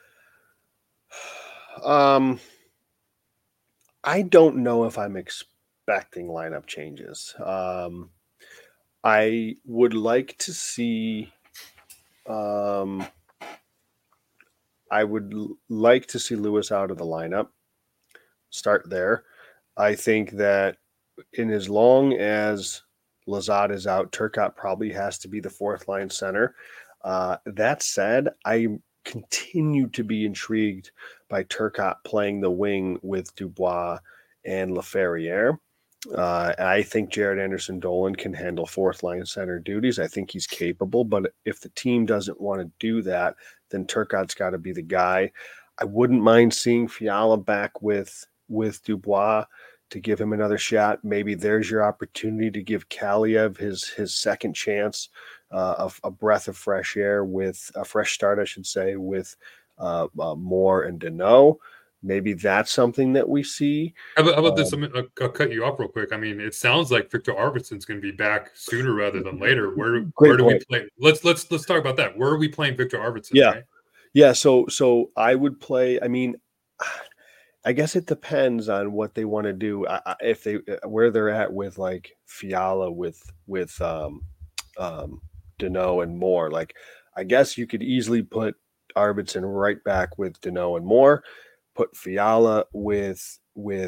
I don't know if I'm expecting lineup changes. I would like to see Lewis out of the lineup. Start there. I think that in as long as Lizotte is out, Turcotte probably has to be the 4th line center. That said, I continue to be intrigued by Turcotte playing the wing with Dubois and Laferriere. I think Jared Anderson-Dolan can handle 4th line center duties. I think he's capable, but if the team doesn't want to do that, then Turcotte's got to be the guy. I wouldn't mind seeing Fiala back with Dubois to give him another shot. Maybe there's your opportunity to give Kaliev his second chance, a breath of fresh air, with a fresh start, I should say, with Moore and Danault. maybe that's something that we see. How about this? I'll cut you off real quick. I mean, it sounds like Victor Arvidsson's going to be back sooner rather than later. Where do we play? Let's talk about that. Where are we playing Victor Arvidsson? Yeah, right? Yeah, so I would play. I mean, I guess it depends on what they want to do. If they where they're at with like Fiala with Danault and Moore. Like, I guess you could easily put Arvidsson right back with Danault and Moore. Put Fiala with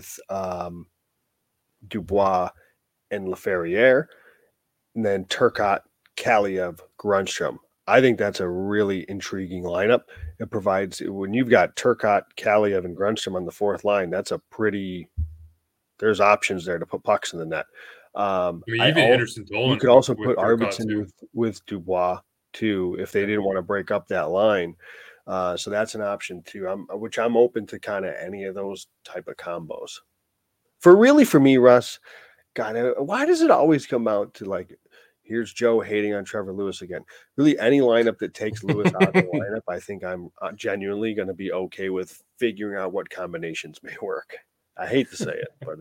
Dubois and Laferriere, and then Turcotte, Kaliev, Grundstrom. I think that's a really intriguing lineup. It provides, when you've got Turcotte, Kaliev, and Grundstrom on the fourth line, that's a pretty, there's options there to put pucks in the net. I mean, even Anderson Dolan. You could also put Arvidsson with Dubois too, if they didn't want to break up that line. So that's an option too. Which I'm open to kind of any of those type of combos. For me, Russ, God, why does it always come out to like, here's Joe hating on Trevor Lewis again? Really, any lineup that takes Lewis out of the lineup, I think I'm genuinely going to be okay with figuring out what combinations may work. I hate to say it, but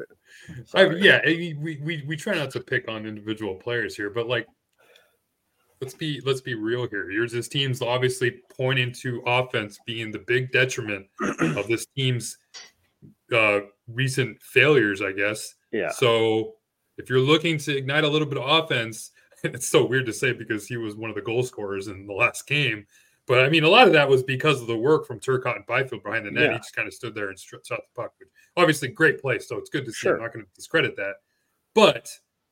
we try not to pick on individual players here, but like, let's be real here. Here's this team's obviously pointing to offense being the big detriment of this team's recent failures, I guess. Yeah. So if you're looking to ignite a little bit of offense, it's so weird to say because he was one of the goal scorers in the last game. But I mean, a lot of that was because of the work from Turcotte and Byfield behind the net. Yeah. He just kind of stood there and shot the puck. Which obviously, great play. So it's good to see. Sure. I'm not going to discredit that. But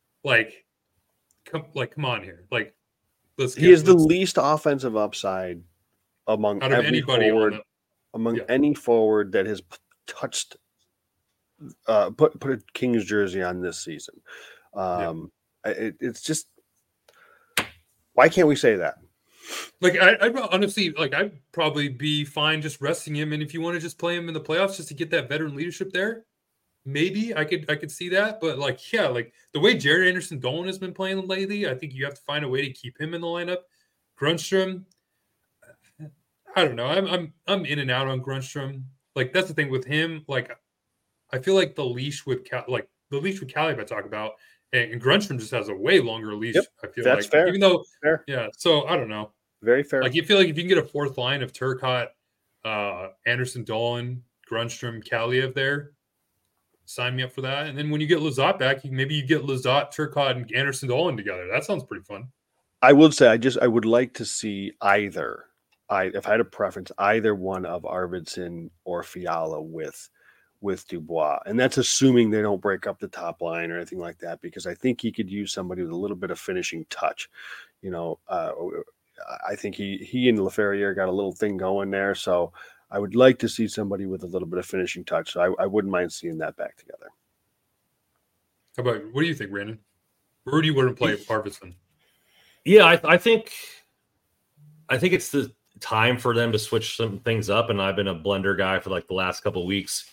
come on here. Like, he is the least offensive upside among any forward that has touched put a Kings jersey on this season. It's just, why can't we say that? Like, I honestly, like, I'd probably be fine just resting him, and if you want to just play him in the playoffs just to get that veteran leadership there, maybe I could see that. But like, yeah, like the way Jared Anderson Dolan has been playing lately, I think you have to find a way to keep him in the lineup. Grundstrom, I don't know. I'm in and out on Grundstrom. Like, that's the thing with him. Like, I feel like the leash with Kaliev I talk about, and Grundstrom just has a way longer leash. Yep, I feel that's like, fair. Even though, fair. Yeah. So I don't know. Very fair. Like, you feel like if you can get a fourth line of Turcotte, Anderson Dolan, Grundstrom, Kaliev there, sign me up for that. And then when you get Lizotte back, maybe you get Lizotte, Turcotte, and Anderson Dolan together. That sounds pretty fun. I would say I would like to see either. If I had a preference, either one of Arvidsson or Fiala with Dubois. And that's assuming they don't break up the top line or anything like that, because I think he could use somebody with a little bit of finishing touch. You know, I think he and Laferriere got a little thing going there. So I would like to see somebody with a little bit of finishing touch. So I wouldn't mind seeing that back together. How about, what do you think, Brandon? Where do you want to play Arvidsson? Yeah, I think it's the time for them to switch some things up, and I've been a blender guy for like the last couple of weeks.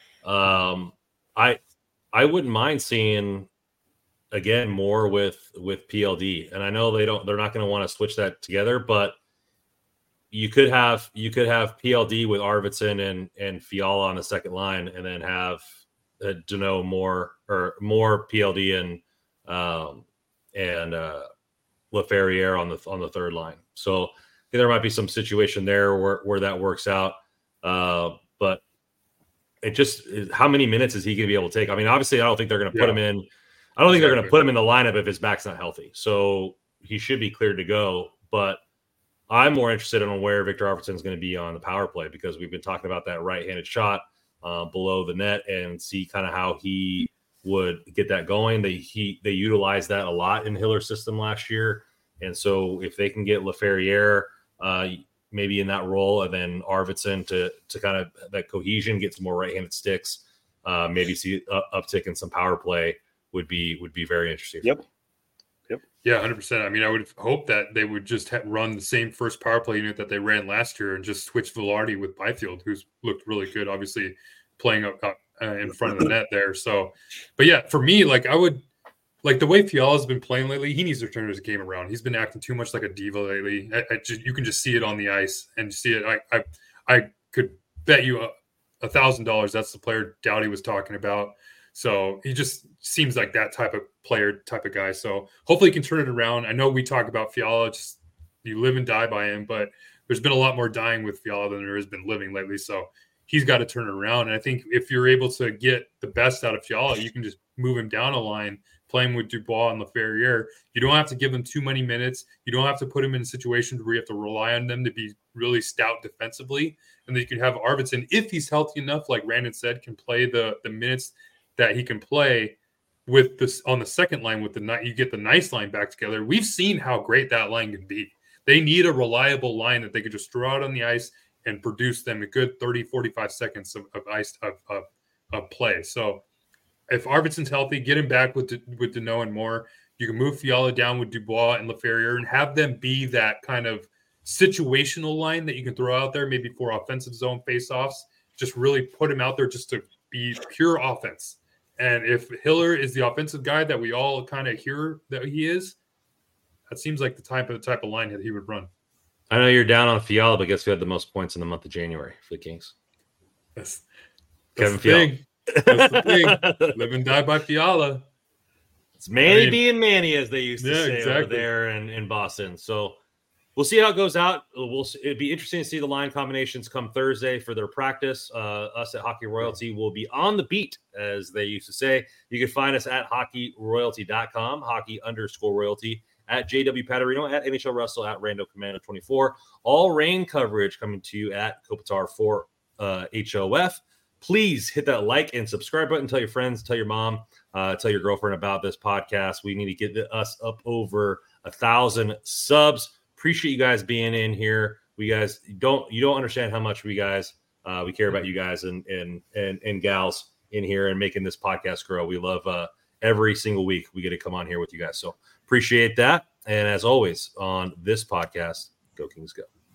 I wouldn't mind seeing again more with PLD, and I know they're not going to want to switch that together, but you could have PLD with Arvidsson and Fiala on the second line, and then have Danault more PLD and Laferriere on the third line. So there might be some situation there where that works out. But it just, how many minutes is he going to be able to take? I mean, obviously, I don't think they're going to put him in. I don't think they're going to put him in the lineup if his back's not healthy. So he should be cleared to go. But I'm more interested in where Victor Arvidsson is going to be on the power play, because we've been talking about that right-handed shot below the net, and see kind of how he would get that going. They utilized that a lot in Hiller's system last year. And so if they can get Laferriere maybe in that role, and then Arvidsson to kind of that cohesion, get some more right-handed sticks, maybe see uptick in some power play would be very interesting. Yep. Yeah, 100%. I mean, I would hope that they would just run the same first power play unit that they ran last year, and just switch Velarde with Byfield, who's looked really good, obviously playing up in front of the net there. So, but yeah, for me, like, I would, like, the way Fiala's been playing lately, he needs to turn his game around. He's been acting too much like a diva lately. You can just see it on the ice and see it. I could bet you $1,000. That's the player Doughty was talking about. So he just seems like that type of player, type of guy. So hopefully he can turn it around. I know we talk about Fiala, just you live and die by him, but there's been a lot more dying with Fiala than there has been living lately. So he's got to turn it around. And I think if you're able to get the best out of Fiala, you can just move him down a line, play him with Dubois and LaFerriere. You don't have to give him too many minutes. You don't have to put him in situations where you have to rely on them to be really stout defensively. And then you can have Arvidsson, if he's healthy enough, like Randon said, can play the minutes that he can play with this on the second line with you get the nice line back together. We've seen how great that line can be. They need a reliable line that they could just throw out on the ice and produce them a good 30, 45 seconds of play. So if Arvidsson's healthy, get him back with Danault and Moore. You can move Fiala down with Dubois and LaFerriere and have them be that kind of situational line that you can throw out there, maybe for offensive zone faceoffs. Just really put him out there just to be pure offense. And if Hiller is the offensive guy that we all kind of hear that he is, that seems like the type of line that he would run. I know you're down on Fiala, but guess who had the most points in the month of January for the Kings? That's Kevin Fiala. That's the thing. Live and die by Fiala. It's Manny being Manny, as they used to say over there in Boston. So we'll see how it goes out. It'd be interesting to see the line combinations come Thursday for their practice. Us at Hockey Royalty will be on the beat, as they used to say. You can find us at hockeyroyalty.com, hockey_royalty, at JW Paterino, at NHL Russell, at Rando Commando 24. All rain coverage coming to you at Kopitar for HOF. Please hit that like and subscribe button. Tell your friends, tell your mom, tell your girlfriend about this podcast. We need to get us up over 1,000 subs. Appreciate you guys being in here. You don't understand how much we care about you guys and gals in here and making this podcast grow. We love every single week we get to come on here with you guys. So appreciate that. And as always on this podcast, go Kings go.